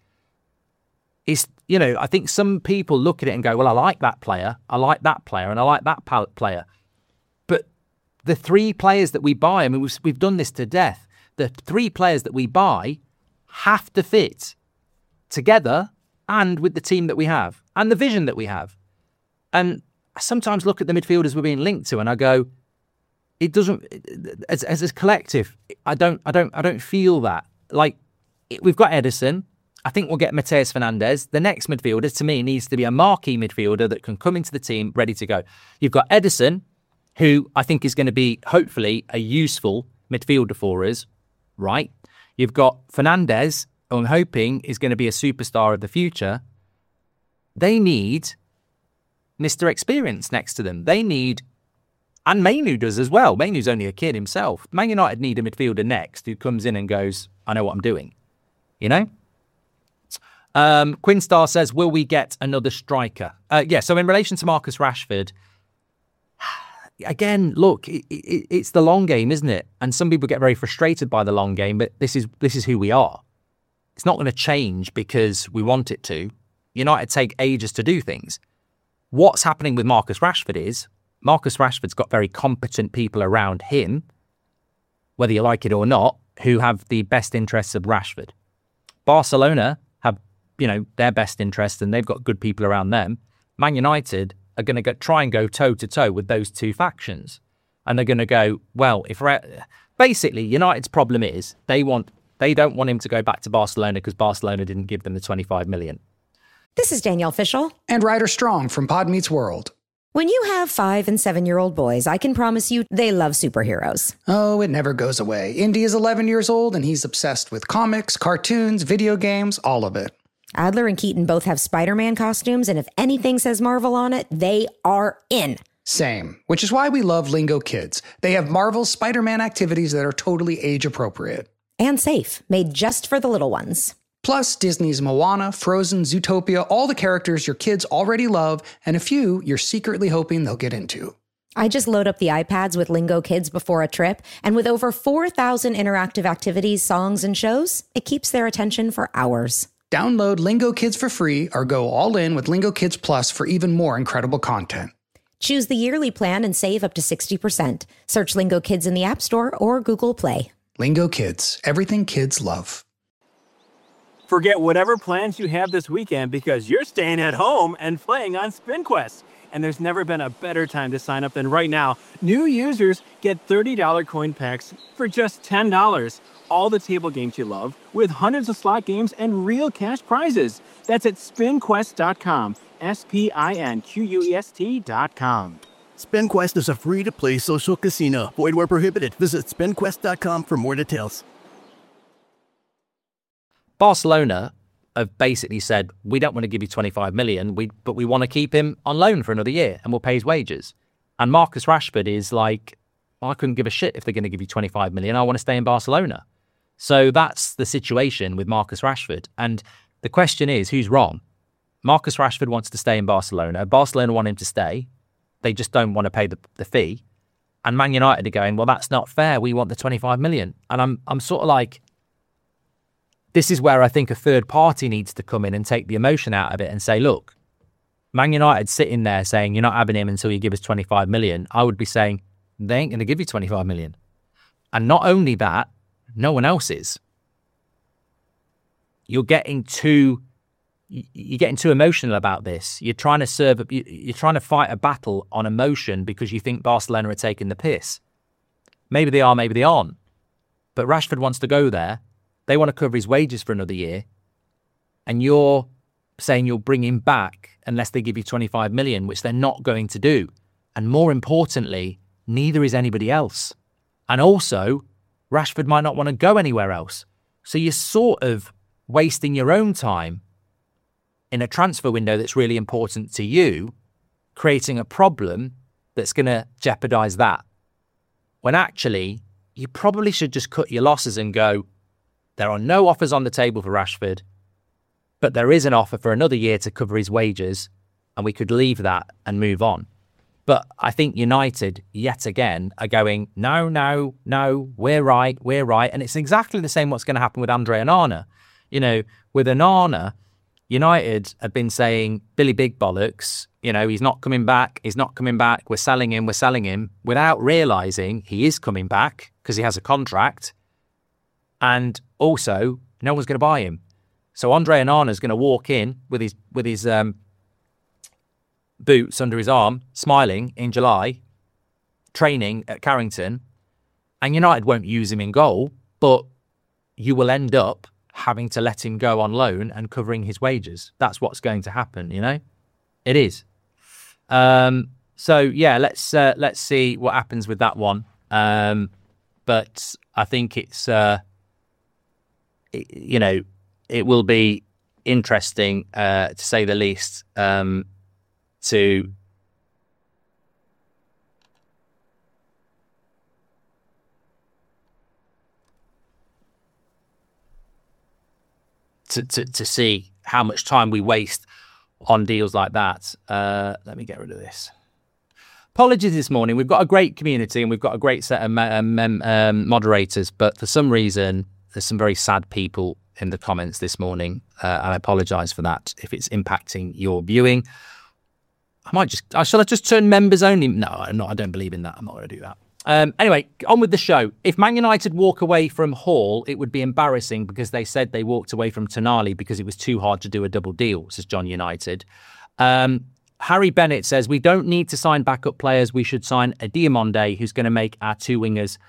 I think some people look at it and go, well, I like that player, and I like that player. But the three players that we buy, I mean, we've done this to death. The three players that we buy have to fit together and with the team that we have and the vision that we have. And I sometimes look at the midfielders we're being linked to, and I go, it doesn't. As a collective, I don't feel that. Like, we've got Ederson. I think we'll get Matheus Fernandes. The next midfielder, to me, needs to be a marquee midfielder that can come into the team ready to go. You've got Ederson, who I think is going to be hopefully a useful midfielder for us, right? You've got Fernandes, who I'm hoping is going to be a superstar of the future. They need Mr. Experience next to them. They need, and Mainu does as well. Mainu's only a kid himself. Man United need a midfielder next who comes in and goes, I know what I'm doing. Quinstar says, will we get another striker? So in relation to Marcus Rashford, again, look, it's the long game, isn't it? And some people get very frustrated by the long game, but this is who we are. It's not going to change because we want it to. United take ages to do things. What's happening with Marcus Rashford is Marcus Rashford's got very competent people around him, whether you like it or not, who have the best interests of Rashford. Barcelona have, their best interests, and they've got good people around them. Man United are going to try and go toe-to-toe with those two factions. And they're going to go, well, basically, United's problem is they don't want him to go back to Barcelona because Barcelona didn't give them the 25 million. This is Danielle Fishel. And Ryder Strong from Pod Meets World. When you have 5- and 7-year-old boys, I can promise you they love superheroes. Oh, it never goes away. Indy is 11 years old, and he's obsessed with comics, cartoons, video games, all of it. Adler and Keaton both have Spider-Man costumes, and if anything says Marvel on it, they are in. Same, which is why we love Lingo Kids. They have Marvel's Spider-Man activities that are totally age-appropriate. And safe, made just for the little ones. Plus, Disney's Moana, Frozen, Zootopia, all the characters your kids already love, and a few you're secretly hoping they'll get into. I just load up the iPads with Lingo Kids before a trip, and with over 4,000 interactive activities, songs, and shows, it keeps their attention for hours. Download Lingo Kids for free or go all in with Lingo Kids Plus for even more incredible content. Choose the yearly plan and save up to 60%. Search Lingo Kids in the App Store or Google Play. Lingo Kids, everything kids love. Forget whatever plans you have this weekend because you're staying at home and playing on SpinQuest. And there's never been a better time to sign up than right now. New users get $30 coin packs for just $10. all the table games you love with hundreds of slot games and real cash prizes. That's at SpinQuest.com. SpinQuest.com. SpinQuest is a free-to-play social casino. Void where prohibited. Visit SpinQuest.com for more details. Barcelona have basically said, we don't want to give you 25 million, but we want to keep him on loan for another year and we'll pay his wages. And Marcus Rashford is like, I couldn't give a shit if they're going to give you 25 million. I want to stay in Barcelona. So that's the situation with Marcus Rashford. And the question is, who's wrong? Marcus Rashford wants to stay in Barcelona. Barcelona want him to stay. They just don't want to pay the fee. And Man United are going, well, that's not fair. We want the 25 million. And I'm sort of like, this is where I think a third party needs to come in and take the emotion out of it and say, look, Man United sitting there saying, you're not having him until you give us 25 million. I would be saying, they ain't going to give you 25 million. And not only that, no one else is. You're getting too emotional about this. You're trying to fight a battle on emotion because you think Barcelona are taking the piss. Maybe they are, maybe they aren't. But Rashford wants to go there. They want to cover his wages for another year. And you're saying you'll bring him back unless they give you 25 million, which they're not going to do. And more importantly, neither is anybody else. And also, Rashford might not want to go anywhere else. So you're sort of wasting your own time in a transfer window that's really important to you, creating a problem that's going to jeopardise that. When actually, you probably should just cut your losses and go, there are no offers on the table for Rashford, but there is an offer for another year to cover his wages, and we could leave that and move on. But I think United, yet again, are going, no, we're right. And it's exactly the same what's going to happen with Andre Onana. You know, with Onana, United have been saying, Billy Big Bollocks, you know, he's not coming back, we're selling him, without realising he is coming back because he has a contract. And also, no one's going to buy him. So Andre Onana is going to walk in with his boots under his arm, smiling in July, training at Carrington, and United won't use him in goal, but you will end up having to let him go on loan and covering his wages. That's what's going to happen, you know? It is. So yeah, let's see what happens with that one. But I think it's you know, it will be interesting to say the least. To see how much time we waste on deals like that. Let me get rid of this. Apologies this morning. We've got a great community and we've got a great set of moderators, but for some reason, there's some very sad people in the comments this morning, and I apologise for that if it's impacting your viewing. Shall I just turn members only? No, I don't believe in that. I'm not going to do that. Anyway, on with the show. If Man United walk away from Hall, it would be embarrassing because they said they walked away from Tonali because it was too hard to do a double deal, says John United. Harry Bennett says, we don't need to sign backup players. We should sign a Diamonde who's going to make our two wingers.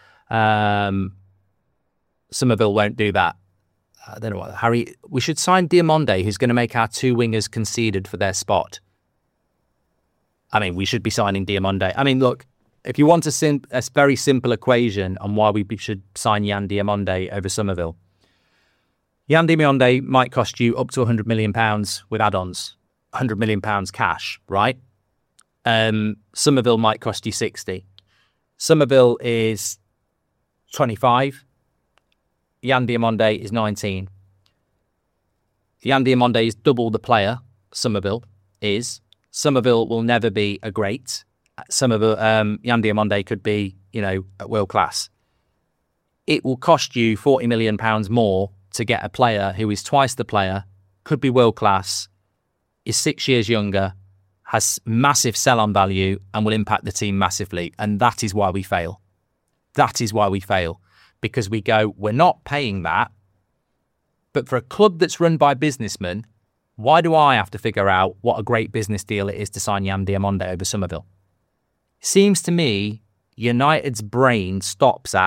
Somerville won't do that. I don't know what. Harry, we should sign Diamonde who's going to make our two wingers conceded for their spot. I mean, we should be signing Diamonde. I mean, look, if you want a very simple equation on why we should sign Yan Diamonde over Somerville, Yan Diamonde might cost you up to £100 million with add-ons, £100 million cash, right? Somerville might cost you 60. Somerville is 25. Yan Diamonde is 19. Yan Diamonde is double the player Somerville is. Somerville will never be a great. Somerville, Yan Diamonde could be, you know, at world class. It will cost you £40 million more to get a player who is twice the player, could be world class, is 6 years younger, has massive sell-on value, and will impact the team massively. And that is why we fail. That is why we fail. Because we go, we're not paying that. But for a club that's run by businessmen, why do I have to figure out what a great business deal it is to sign Yan Diamonde over Somerville? Seems to me United's brain stops at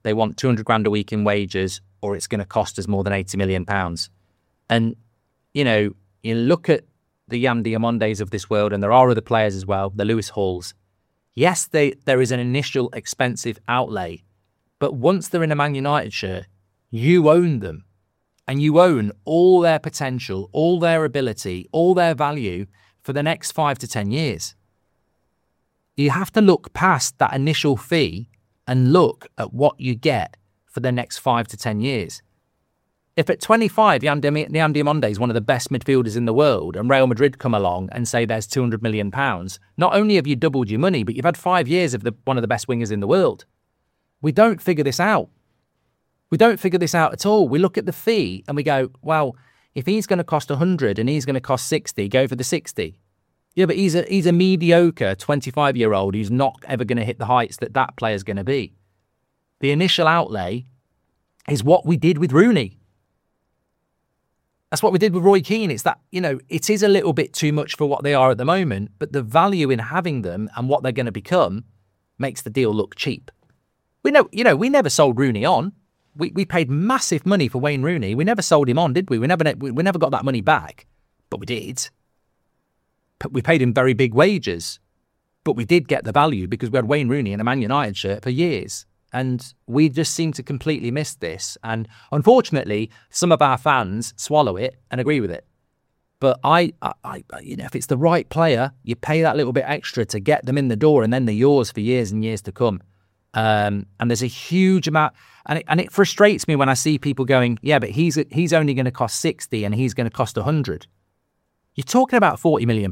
they want 200 grand a week in wages, or it's going to cost us more than 80 million pounds. And, you know, you look at the Yan Diamondes of this world, and there are other players as well, the Lewis Halls. Yes, there is an initial expensive outlay, but once they're in a Man United shirt, you own them. And you own all their potential, all their ability, all their value for the next 5 to 10 years. You have to look past that initial fee and look at what you get for the next 5 to 10 years. If at 25, Yan Diamonde is one of the best midfielders in the world, and Real Madrid come along and say there's £200 million, not only have you doubled your money, but you've had 5 years of one of the best wingers in the world. We don't figure this out. We don't figure this out at all. We look at the fee and we go, well, if he's going to cost 100 and he's going to cost 60, go for the 60. Yeah, but he's a mediocre 25-year-old who's not ever going to hit the heights that player's going to be. The initial outlay is what we did with Rooney. That's what we did with Roy Keane. It's that, you know, it is a little bit too much for what they are at the moment, but the value in having them and what they're going to become makes the deal look cheap. We never sold Rooney on. We paid massive money for Wayne Rooney. We never sold him on, did we? We never got that money back, but we did. But we paid him very big wages, but we did get the value because we had Wayne Rooney in a Man United shirt for years. And we just seem to completely miss this. And unfortunately, some of our fans swallow it and agree with it. But if it's the right player, you pay that little bit extra to get them in the door, and then they're yours for years and years to come. And there's a huge amount, and it frustrates me when I see people going, yeah, but he's only going to cost 60 and he's going to cost 100. You're talking about £40 million.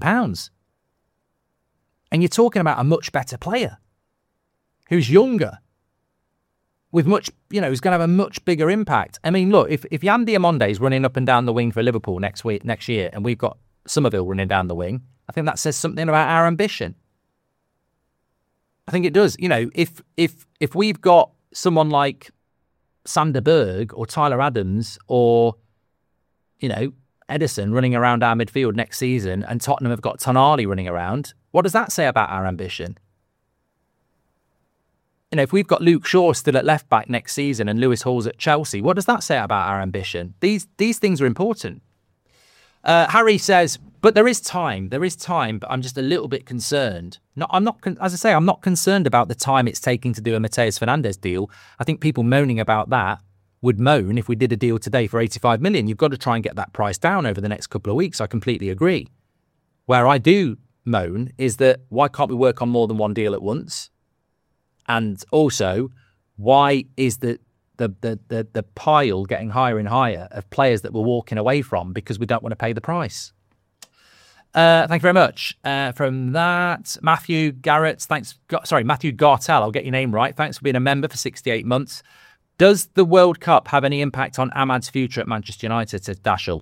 And you're talking about a much better player who's younger, with much, who's going to have a much bigger impact. I mean, look, if Yan Diamonde is running up and down the wing for Liverpool next year, and we've got Somerville running down the wing, I think that says something about our ambition. I think it does. If we've got someone like Sander Berg or Tyler Adams or, Edison running around our midfield next season, and Tottenham have got Tonali running around, what does that say about our ambition? If we've got Luke Shaw still at left back next season and Lewis Hall's at Chelsea, what does that say about our ambition? These things are important. Harry says, but there is time, but I'm just a little bit concerned. I'm not concerned about the time it's taking to do a Mateus Fernandes deal. I think people moaning about that would moan if we did a deal today for 85 million. You've got to try and get that price down over the next couple of weeks. I completely agree. Where I do moan is that why can't we work on more than one deal at once? And also, why is the pile getting higher and higher of players that we're walking away from because we don't want to pay the price? Thank you very much. From that, Matthew Garrett, Matthew Gartell, I'll get your name right. Thanks for being a member for 68 months. Does the World Cup have any impact on Ahmad's future at Manchester United, says Dashel?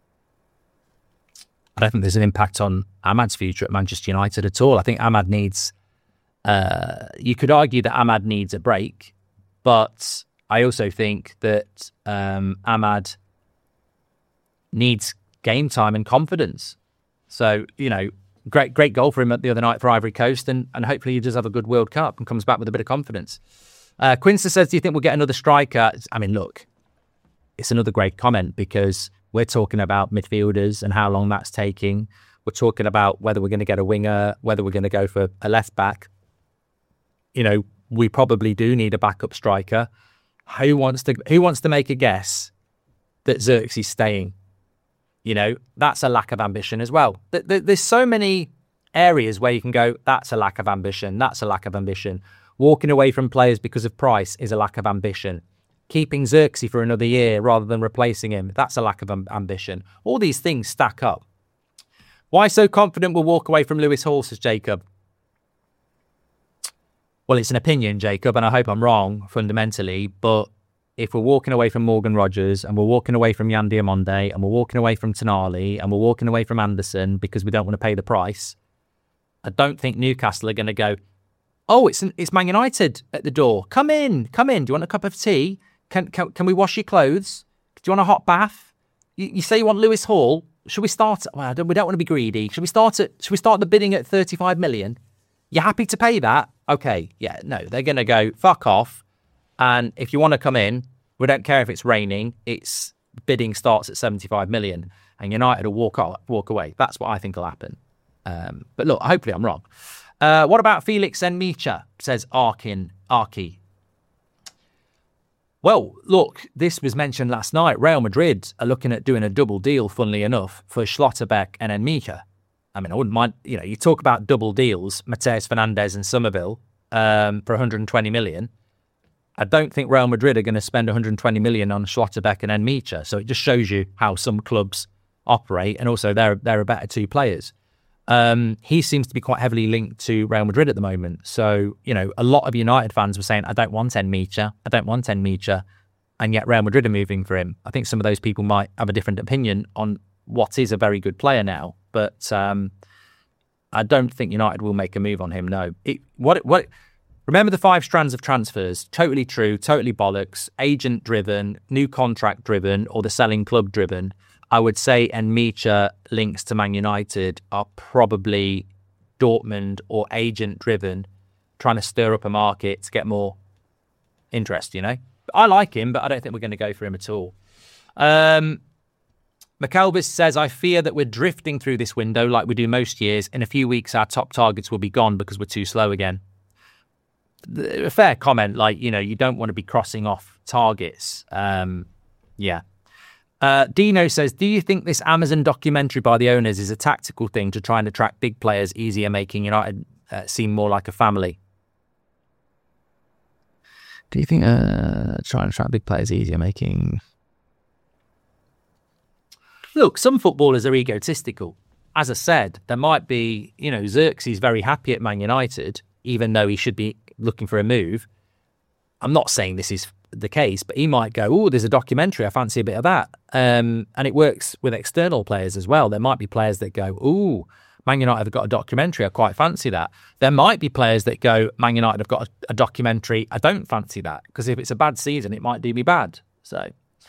I don't think there's an impact on Ahmad's future at Manchester United at all. I think Ahmad needs... you could argue that Ahmad needs a break, but I also think that Ahmad needs game time and confidence. So, great goal for him the other night for Ivory Coast, and hopefully he does have a good World Cup and comes back with a bit of confidence. Quincy says, do you think we'll get another striker? I mean, look, it's another great comment because we're talking about midfielders and how long that's taking. We're talking about whether we're going to get a winger, whether we're going to go for a left back. We probably do need a backup striker. Who wants to make a guess that Xerxes staying? That's a lack of ambition as well. There's so many areas where you can go, that's a lack of ambition. That's a lack of ambition. Walking away from players because of price is a lack of ambition. Keeping Xerxes for another year rather than replacing him, that's a lack of ambition. All these things stack up. Why so confident we'll walk away from Lewis Hall, says Jacob? Well, it's an opinion, Jacob, and I hope I'm wrong fundamentally, but if we're walking away from Morgan Rogers and we're walking away from Yan Diamonde and we're walking away from Tonali and we're walking away from Anderson because we don't want to pay the price, I don't think Newcastle are going to go, oh, it's Man United at the door. Come in. Do you want a cup of tea? Can we wash your clothes? Do you want a hot bath? You say you want Lewis Hall. Should we start? Well, we don't want to be greedy. Should we start the bidding at 35 million? You happy to pay that? Okay, yeah, no, they're going to go, fuck off. And if you want to come in, we don't care if it's raining. Its bidding starts at 75 million, and United will walk away. That's what I think will happen. But look, hopefully I'm wrong. What about Felix Nmecha, says Arky. Well, look, this was mentioned last night. Real Madrid are looking at doing a double deal, funnily enough, for Schlotterbeck and Nmecha. I mean, I wouldn't mind, you talk about double deals, Mateus Fernandes and Somerville for 120 million. I don't think Real Madrid are going to spend 120 million on Schlotterbeck and Nmecha. So it just shows you how some clubs operate, and also they're a better two players. He seems to be quite heavily linked to Real Madrid at the moment. So, a lot of United fans were saying, I don't want Nmecha. And yet Real Madrid are moving for him. I think some of those people might have a different opinion on what is a very good player now. But I don't think United will make a move on him, no. Remember the 5 strands of transfers? Totally true, totally bollocks, agent-driven, new contract-driven, or the selling club-driven. I would say Nmecha links to Man United are probably Dortmund or agent-driven, trying to stir up a market to get more interest, I like him, but I don't think we're going to go for him at all. McElvis says, I fear that we're drifting through this window like we do most years. In a few weeks, our top targets will be gone because we're too slow again. A fair comment, you don't want to be crossing off targets. Yeah. Dino says, do you think this Amazon documentary by the owners is a tactical thing to try and attract big players easier, making United seem more like a family? Do you think trying to attract big players easier, making... Look, some footballers are egotistical. As I said, there might be, Xerxes very happy at Man United, even though he should be looking for a move. I'm not saying this is the case, but he might go, oh, there's a documentary, I fancy a bit of that. And it works with external players as well. There might be players that go, oh, Man United have got a documentary, I quite fancy that. There might be players that go, Man United have got a documentary, I don't fancy that. Because if it's a bad season, it might do me bad. So,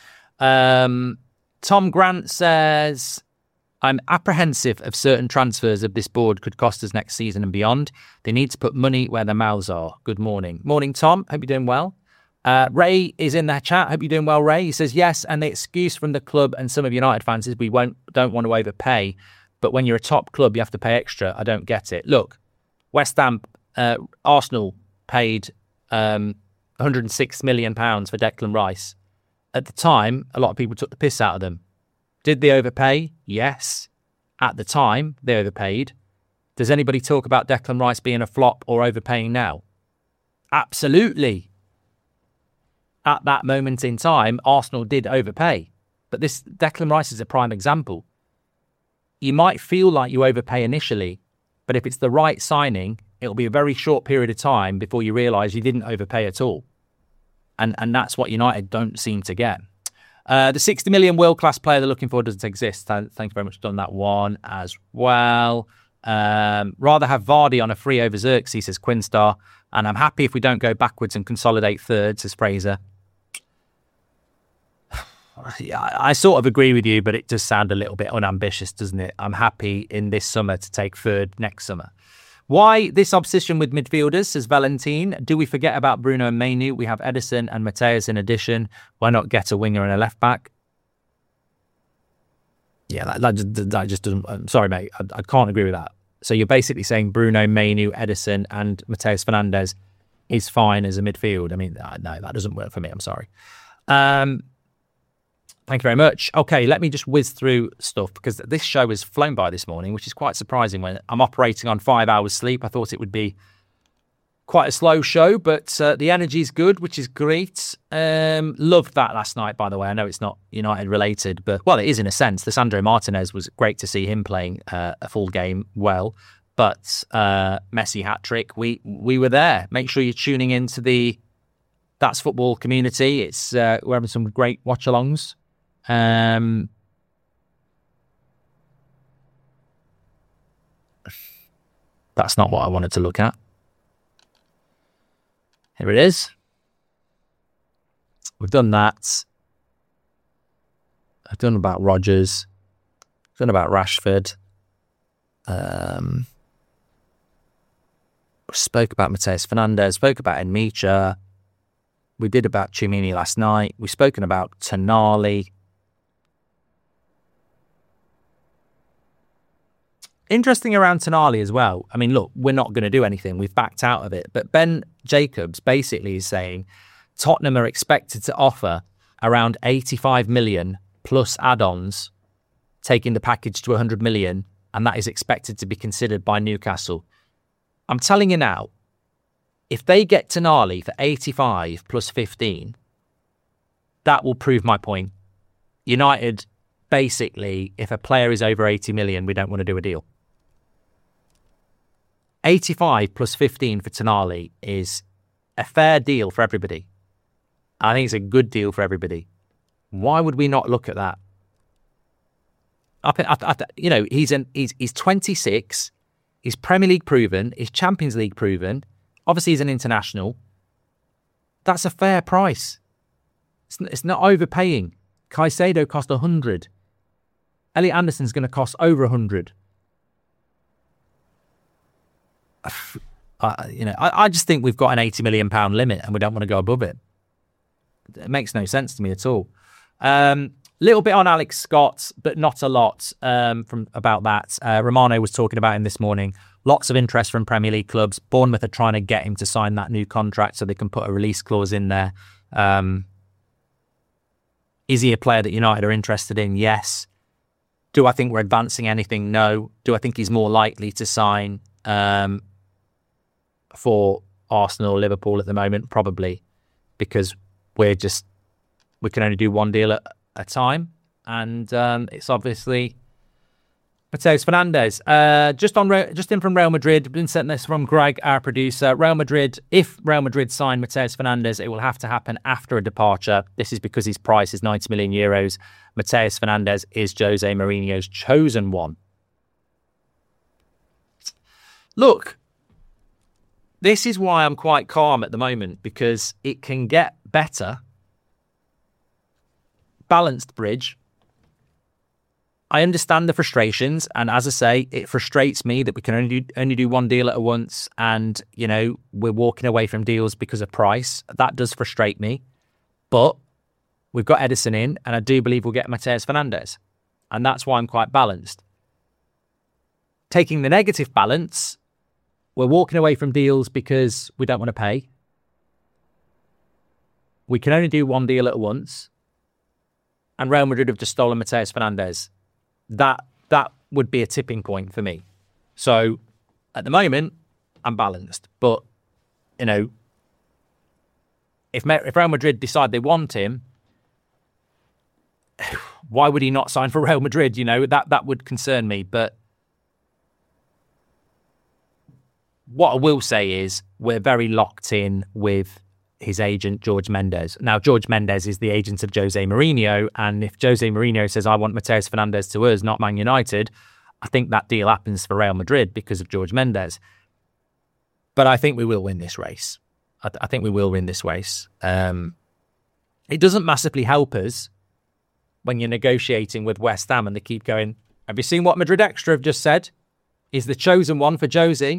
Tom Grant says, I'm apprehensive of certain transfers of this board could cost us next season and beyond. They need to put money where their mouths are. Good morning. Morning, Tom. Hope you're doing well. Ray is in that chat. Hope you're doing well, Ray. He says, yes, and the excuse from the club and some of United fans is we don't want to overpay. But when you're a top club, you have to pay extra. I don't get it. Look, West Ham, Arsenal paid £106 million for Declan Rice. At the time, a lot of people took the piss out of them. Did they overpay? Yes. At the time, they overpaid. Does anybody talk about Declan Rice being a flop or overpaying now? Absolutely. At that moment in time, Arsenal did overpay. But this Declan Rice is a prime example. You might feel like you overpay initially, but if it's the right signing, it'll be a very short period of time before you realise you didn't overpay at all. And that's what United don't seem to get. The 60 million world-class player they're looking for doesn't exist. Thank you very much for done that one as well. Rather have Vardy on a free over Xerxes, says Quinstar. And I'm happy if we don't go backwards and consolidate third, says Fraser. Yeah, I sort of agree with you, but it does sound a little bit unambitious, doesn't it? I'm happy in this summer to take third next summer. Why this obsession with midfielders, says Valentine. Do we forget about Bruno and Mainu? We have Edison and Mateus in addition. Why not get a winger and a left back? Yeah, that just doesn't... I'm sorry, mate. I can't agree with that. So you're basically saying Bruno, Mainu, Edison and Mateus Fernandes is fine as a midfield. I mean, no, that doesn't work for me. I'm sorry. Thank you very much. Okay, let me just whiz through stuff because this show has flown by this morning, which is quite surprising when I'm operating on 5 hours sleep. I thought it would be quite a slow show, but the energy is good, which is great. Loved that last night, by the way. I know it's not United related, but, well, it is in a sense. Lisandro Martinez was great to see him playing a full game well, but Messi hat-trick, we were there. Make sure you're tuning into the That's Football community. It's we're having some great watch-alongs. That's not what I wanted to look at. Here it is. We've done that. I've done about Rodgers. I've done about Rashford. Spoke about Mateus Fernandes. Spoke about Nmecha. We did about Chimini last night. We've spoken about Tonali. Interesting around Tonali as well. I mean, look, we're not going to do anything. We've backed out of it. But Ben Jacobs basically is saying Tottenham are expected to offer around 85 million plus add-ons, taking the package to 100 million, and that is expected to be considered by Newcastle. I'm telling you now, if they get Tonali for 85 plus 15, that will prove my point. United, basically, if a player is over 80 million, we don't want to do a deal. 85 plus 15 for Tonali is a fair deal for everybody. I think it's a good deal for everybody. Why would we not look at that? He's 26. He's Premier League proven. He's Champions League proven. Obviously, he's an international. That's a fair price. It's not overpaying. Caicedo cost 100. Elliot Anderson's going to cost over 100. I just think we've got an £80 million limit and we don't want to go above it. It makes no sense to me at all. Little bit on Alex Scott, but not a lot from about that. Romano was talking about him this morning. Lots of interest from Premier League clubs. Bournemouth are trying to get him to sign that new contract so they can put a release clause in there. Is he a player that United are interested in? Yes. Do I think we're advancing anything? No. Do I think he's more likely to sign for Arsenal or Liverpool at the moment? Probably, because we can only do one deal at a time, and it's obviously Mateus Fernandes. Just in from Real Madrid. Been sent this from Greg, our producer. Real Madrid. If Real Madrid sign Mateus Fernandes, it will have to happen after a departure. This is because his price is 90 million euros. Mateus Fernandes is Jose Mourinho's chosen one. Look, this is why I'm quite calm at the moment, because it can get better. Balanced bridge. I understand the frustrations, and as I say, it frustrates me that we can only do one deal at once, and we're walking away from deals because of price. That does frustrate me, but we've got Edison in, and I do believe we'll get Mateus Fernandes, and that's why I'm quite balanced. Taking the negative balance, we're walking away from deals because we don't want to pay. We can only do one deal at once. And Real Madrid have just stolen Mateus Fernandes. That would be a tipping point for me. So, at the moment, I'm balanced. But, if Real Madrid decide they want him, why would he not sign for Real Madrid? That would concern me. But what I will say is we're very locked in with his agent, George Mendes. Now, George Mendes is the agent of Jose Mourinho, and if Jose Mourinho says, I want Mateus Fernandes to us, not Man United, I think that deal happens for Real Madrid because of George Mendes. But I think we will win this race. I think we will win this race. It doesn't massively help us when you're negotiating with West Ham and they keep going, have you seen what Madrid Extra have just said? He's the chosen one for Jose.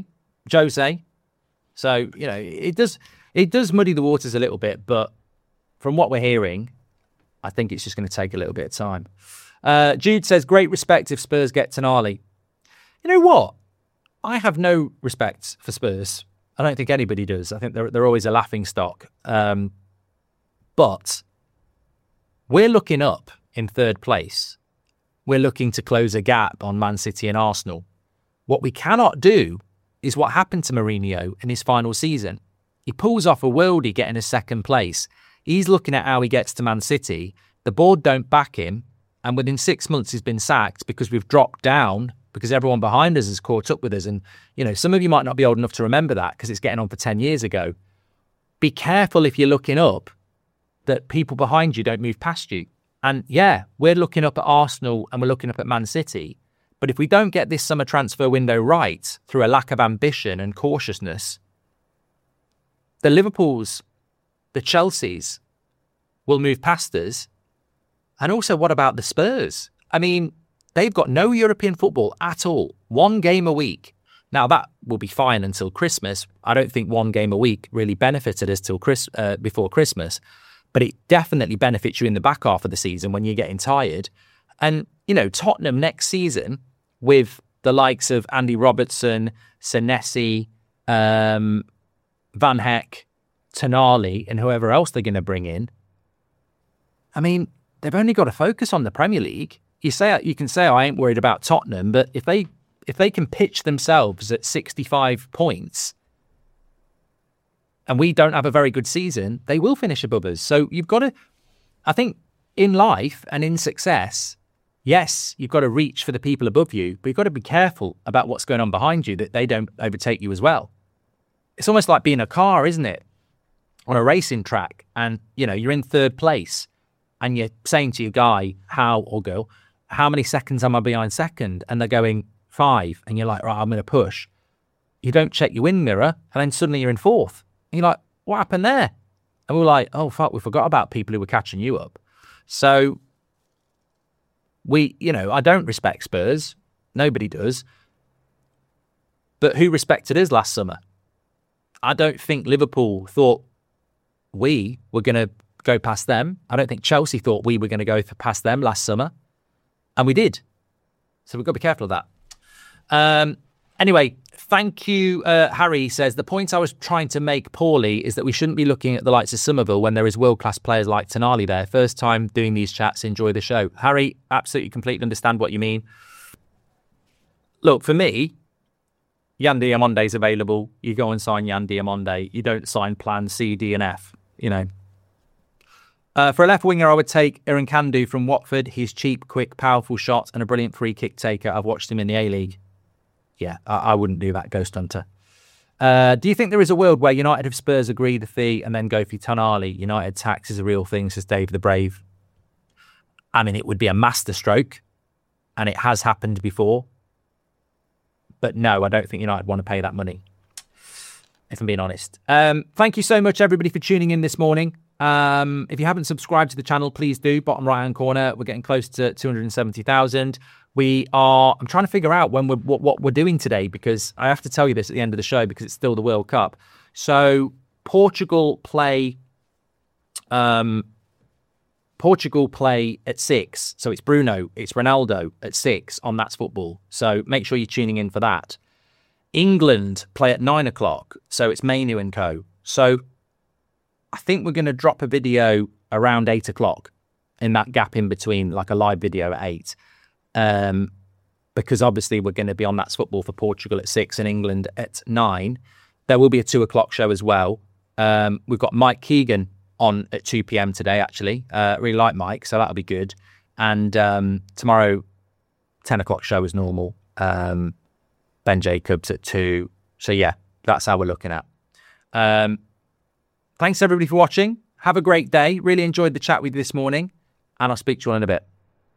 So, it does muddy the waters a little bit, but from what we're hearing, I think it's just going to take a little bit of time. Jude says, great respect if Spurs get Tonali. You know what? I have no respect for Spurs. I don't think anybody does. I think they're always a laughing stock. But we're looking up in third place. We're looking to close a gap on Man City and Arsenal. What we cannot do is what happened to Mourinho in his final season. He pulls off a worldie getting a second place. He's looking at how he gets to Man City. The board don't back him. And within 6 months, he's been sacked because we've dropped down, because everyone behind us has caught up with us. And, some of you might not be old enough to remember that because it's getting on for 10 years ago. Be careful if you're looking up that people behind you don't move past you. And yeah, we're looking up at Arsenal and we're looking up at Man City. But if we don't get this summer transfer window right through a lack of ambition and cautiousness, the Liverpools, the Chelseas will move past us. And also, what about the Spurs? I mean, they've got no European football at all. One game a week. Now, that will be fine until Christmas. I don't think one game a week really benefited us till before Christmas, but it definitely benefits you in the back half of the season when you're getting tired. And, Tottenham next season with the likes of Andy Robertson, Senesi, Van Heck, Tonali, and whoever else they're going to bring in. I mean, they've only got to focus on the Premier League. You can say, I ain't worried about Tottenham, but if they can pitch themselves at 65 points and we don't have a very good season, they will finish above us. So you've got to, I think in life and in success, yes, you've got to reach for the people above you, but you've got to be careful about what's going on behind you, that they don't overtake you as well. It's almost like being a car, isn't it? On a racing track, and you're in third place and you're saying to your guy, or girl, how many seconds am I behind second? And they're going 5, and you're like, right, I'm going to push. You don't check your wind mirror, and then suddenly you're in 4th. And you're like, what happened there? And we're like, oh, fuck, we forgot about people who were catching you up. So I don't respect Spurs. Nobody does. But who respected us last summer? I don't think Liverpool thought we were going to go past them. I don't think Chelsea thought we were going to go past them last summer. And we did. So we've got to be careful of that. Anyway, thank you. Harry says, the point I was trying to make poorly is that we shouldn't be looking at the likes of Somerville when there is world-class players like Tonali there. First time doing these chats, enjoy the show. Harry, absolutely, completely understand what you mean. Look, for me, Yan Diamonde's available. You go and sign Yan Diamonde. You don't sign plan C, D and F, For a left winger, I would take Iran Kandu from Watford. He's cheap, quick, powerful shot and a brilliant free kick taker. I've watched him in the A-League. Yeah, I wouldn't do that, Ghost Hunter. Do you think there is a world where United, if Spurs agree the fee and then go for Tonali, United tax is a real thing, says Dave the Brave? I mean, it would be a masterstroke, and it has happened before. But no, I don't think United want to pay that money, if I'm being honest. Thank you so much, everybody, for tuning in this morning. If you haven't subscribed to the channel, please do. Bottom right-hand corner, we're getting close to 270,000. I'm trying to figure out what we're doing today, because I have to tell you this at the end of the show because it's still the World Cup. So Portugal play at 6. So it's Bruno, it's Ronaldo at 6 on That's Football. So make sure you're tuning in for that. England play at 9 o'clock. So it's Mainu and co. So I think we're going to drop a video around 8 o'clock in that gap in between, like a live video at 8. Because obviously we're going to be on That's Football for Portugal at 6 and England at 9. There will be a 2 o'clock show as well. We've got Mike Keegan on at 2 p.m. today, actually. Really like Mike, so that'll be good. And tomorrow, 10 o'clock show as normal. Ben Jacobs at 2. So yeah, that's how we're looking at. Thanks everybody for watching. Have a great day. Really enjoyed the chat with you this morning. And I'll speak to you all in a bit.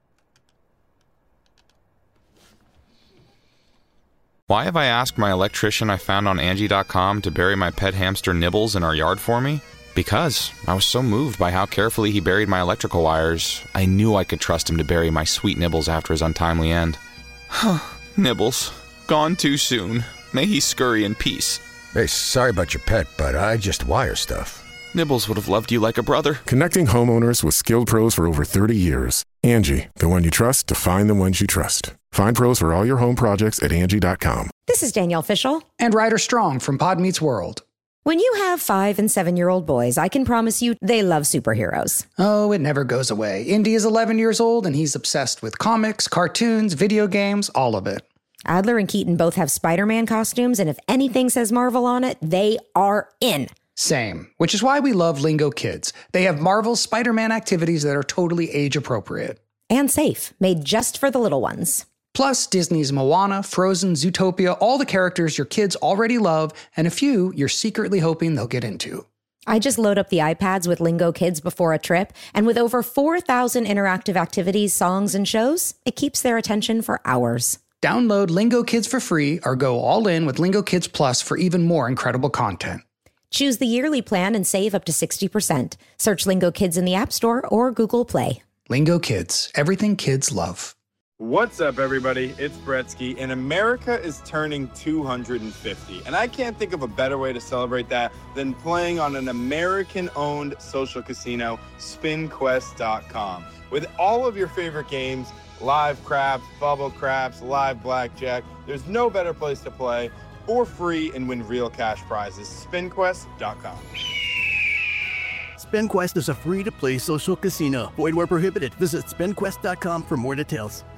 Why have I asked my electrician I found on Angie.com to bury my pet hamster Nibbles in our yard for me? Because I was so moved by how carefully he buried my electrical wires, I knew I could trust him to bury my sweet Nibbles after his untimely end. Nibbles, gone too soon. May he scurry in peace. Hey, sorry about your pet, but I just wire stuff. Nibbles would have loved you like a brother. Connecting homeowners with skilled pros for over 30 years. Angie, the one you trust to find the ones you trust. Find pros for all your home projects at Angie.com. This is Danielle Fishel. And Ryder Strong from Pod Meets World. When you have 5- and 7-year-old boys, I can promise you they love superheroes. Oh, it never goes away. Indy is 11 years old and he's obsessed with comics, cartoons, video games, all of it. Adler and Keaton both have Spider-Man costumes, and if anything says Marvel on it, they are in. Same, which is why we love Lingo Kids. They have Marvel's Spider-Man activities that are totally age-appropriate. And safe, made just for the little ones. Plus, Disney's Moana, Frozen, Zootopia, all the characters your kids already love, and a few you're secretly hoping they'll get into. I just load up the iPads with Lingo Kids before a trip, and with over 4,000 interactive activities, songs, and shows, it keeps their attention for hours. Download Lingo Kids for free or go all in with Lingo Kids Plus for even more incredible content. Choose the yearly plan and save up to 60%. Search Lingo Kids in the App Store or Google Play. Lingo Kids, everything kids love. What's up, everybody? It's Bretsky, and America is turning 250. And I can't think of a better way to celebrate that than playing on an American-owned social casino, SpinQuest.com. With all of your favorite games, live craps, bubble craps, live blackjack, there's no better place to play for free and win real cash prizes. SpinQuest.com. SpinQuest is a free-to-play social casino. Void where prohibited. Visit SpinQuest.com for more details.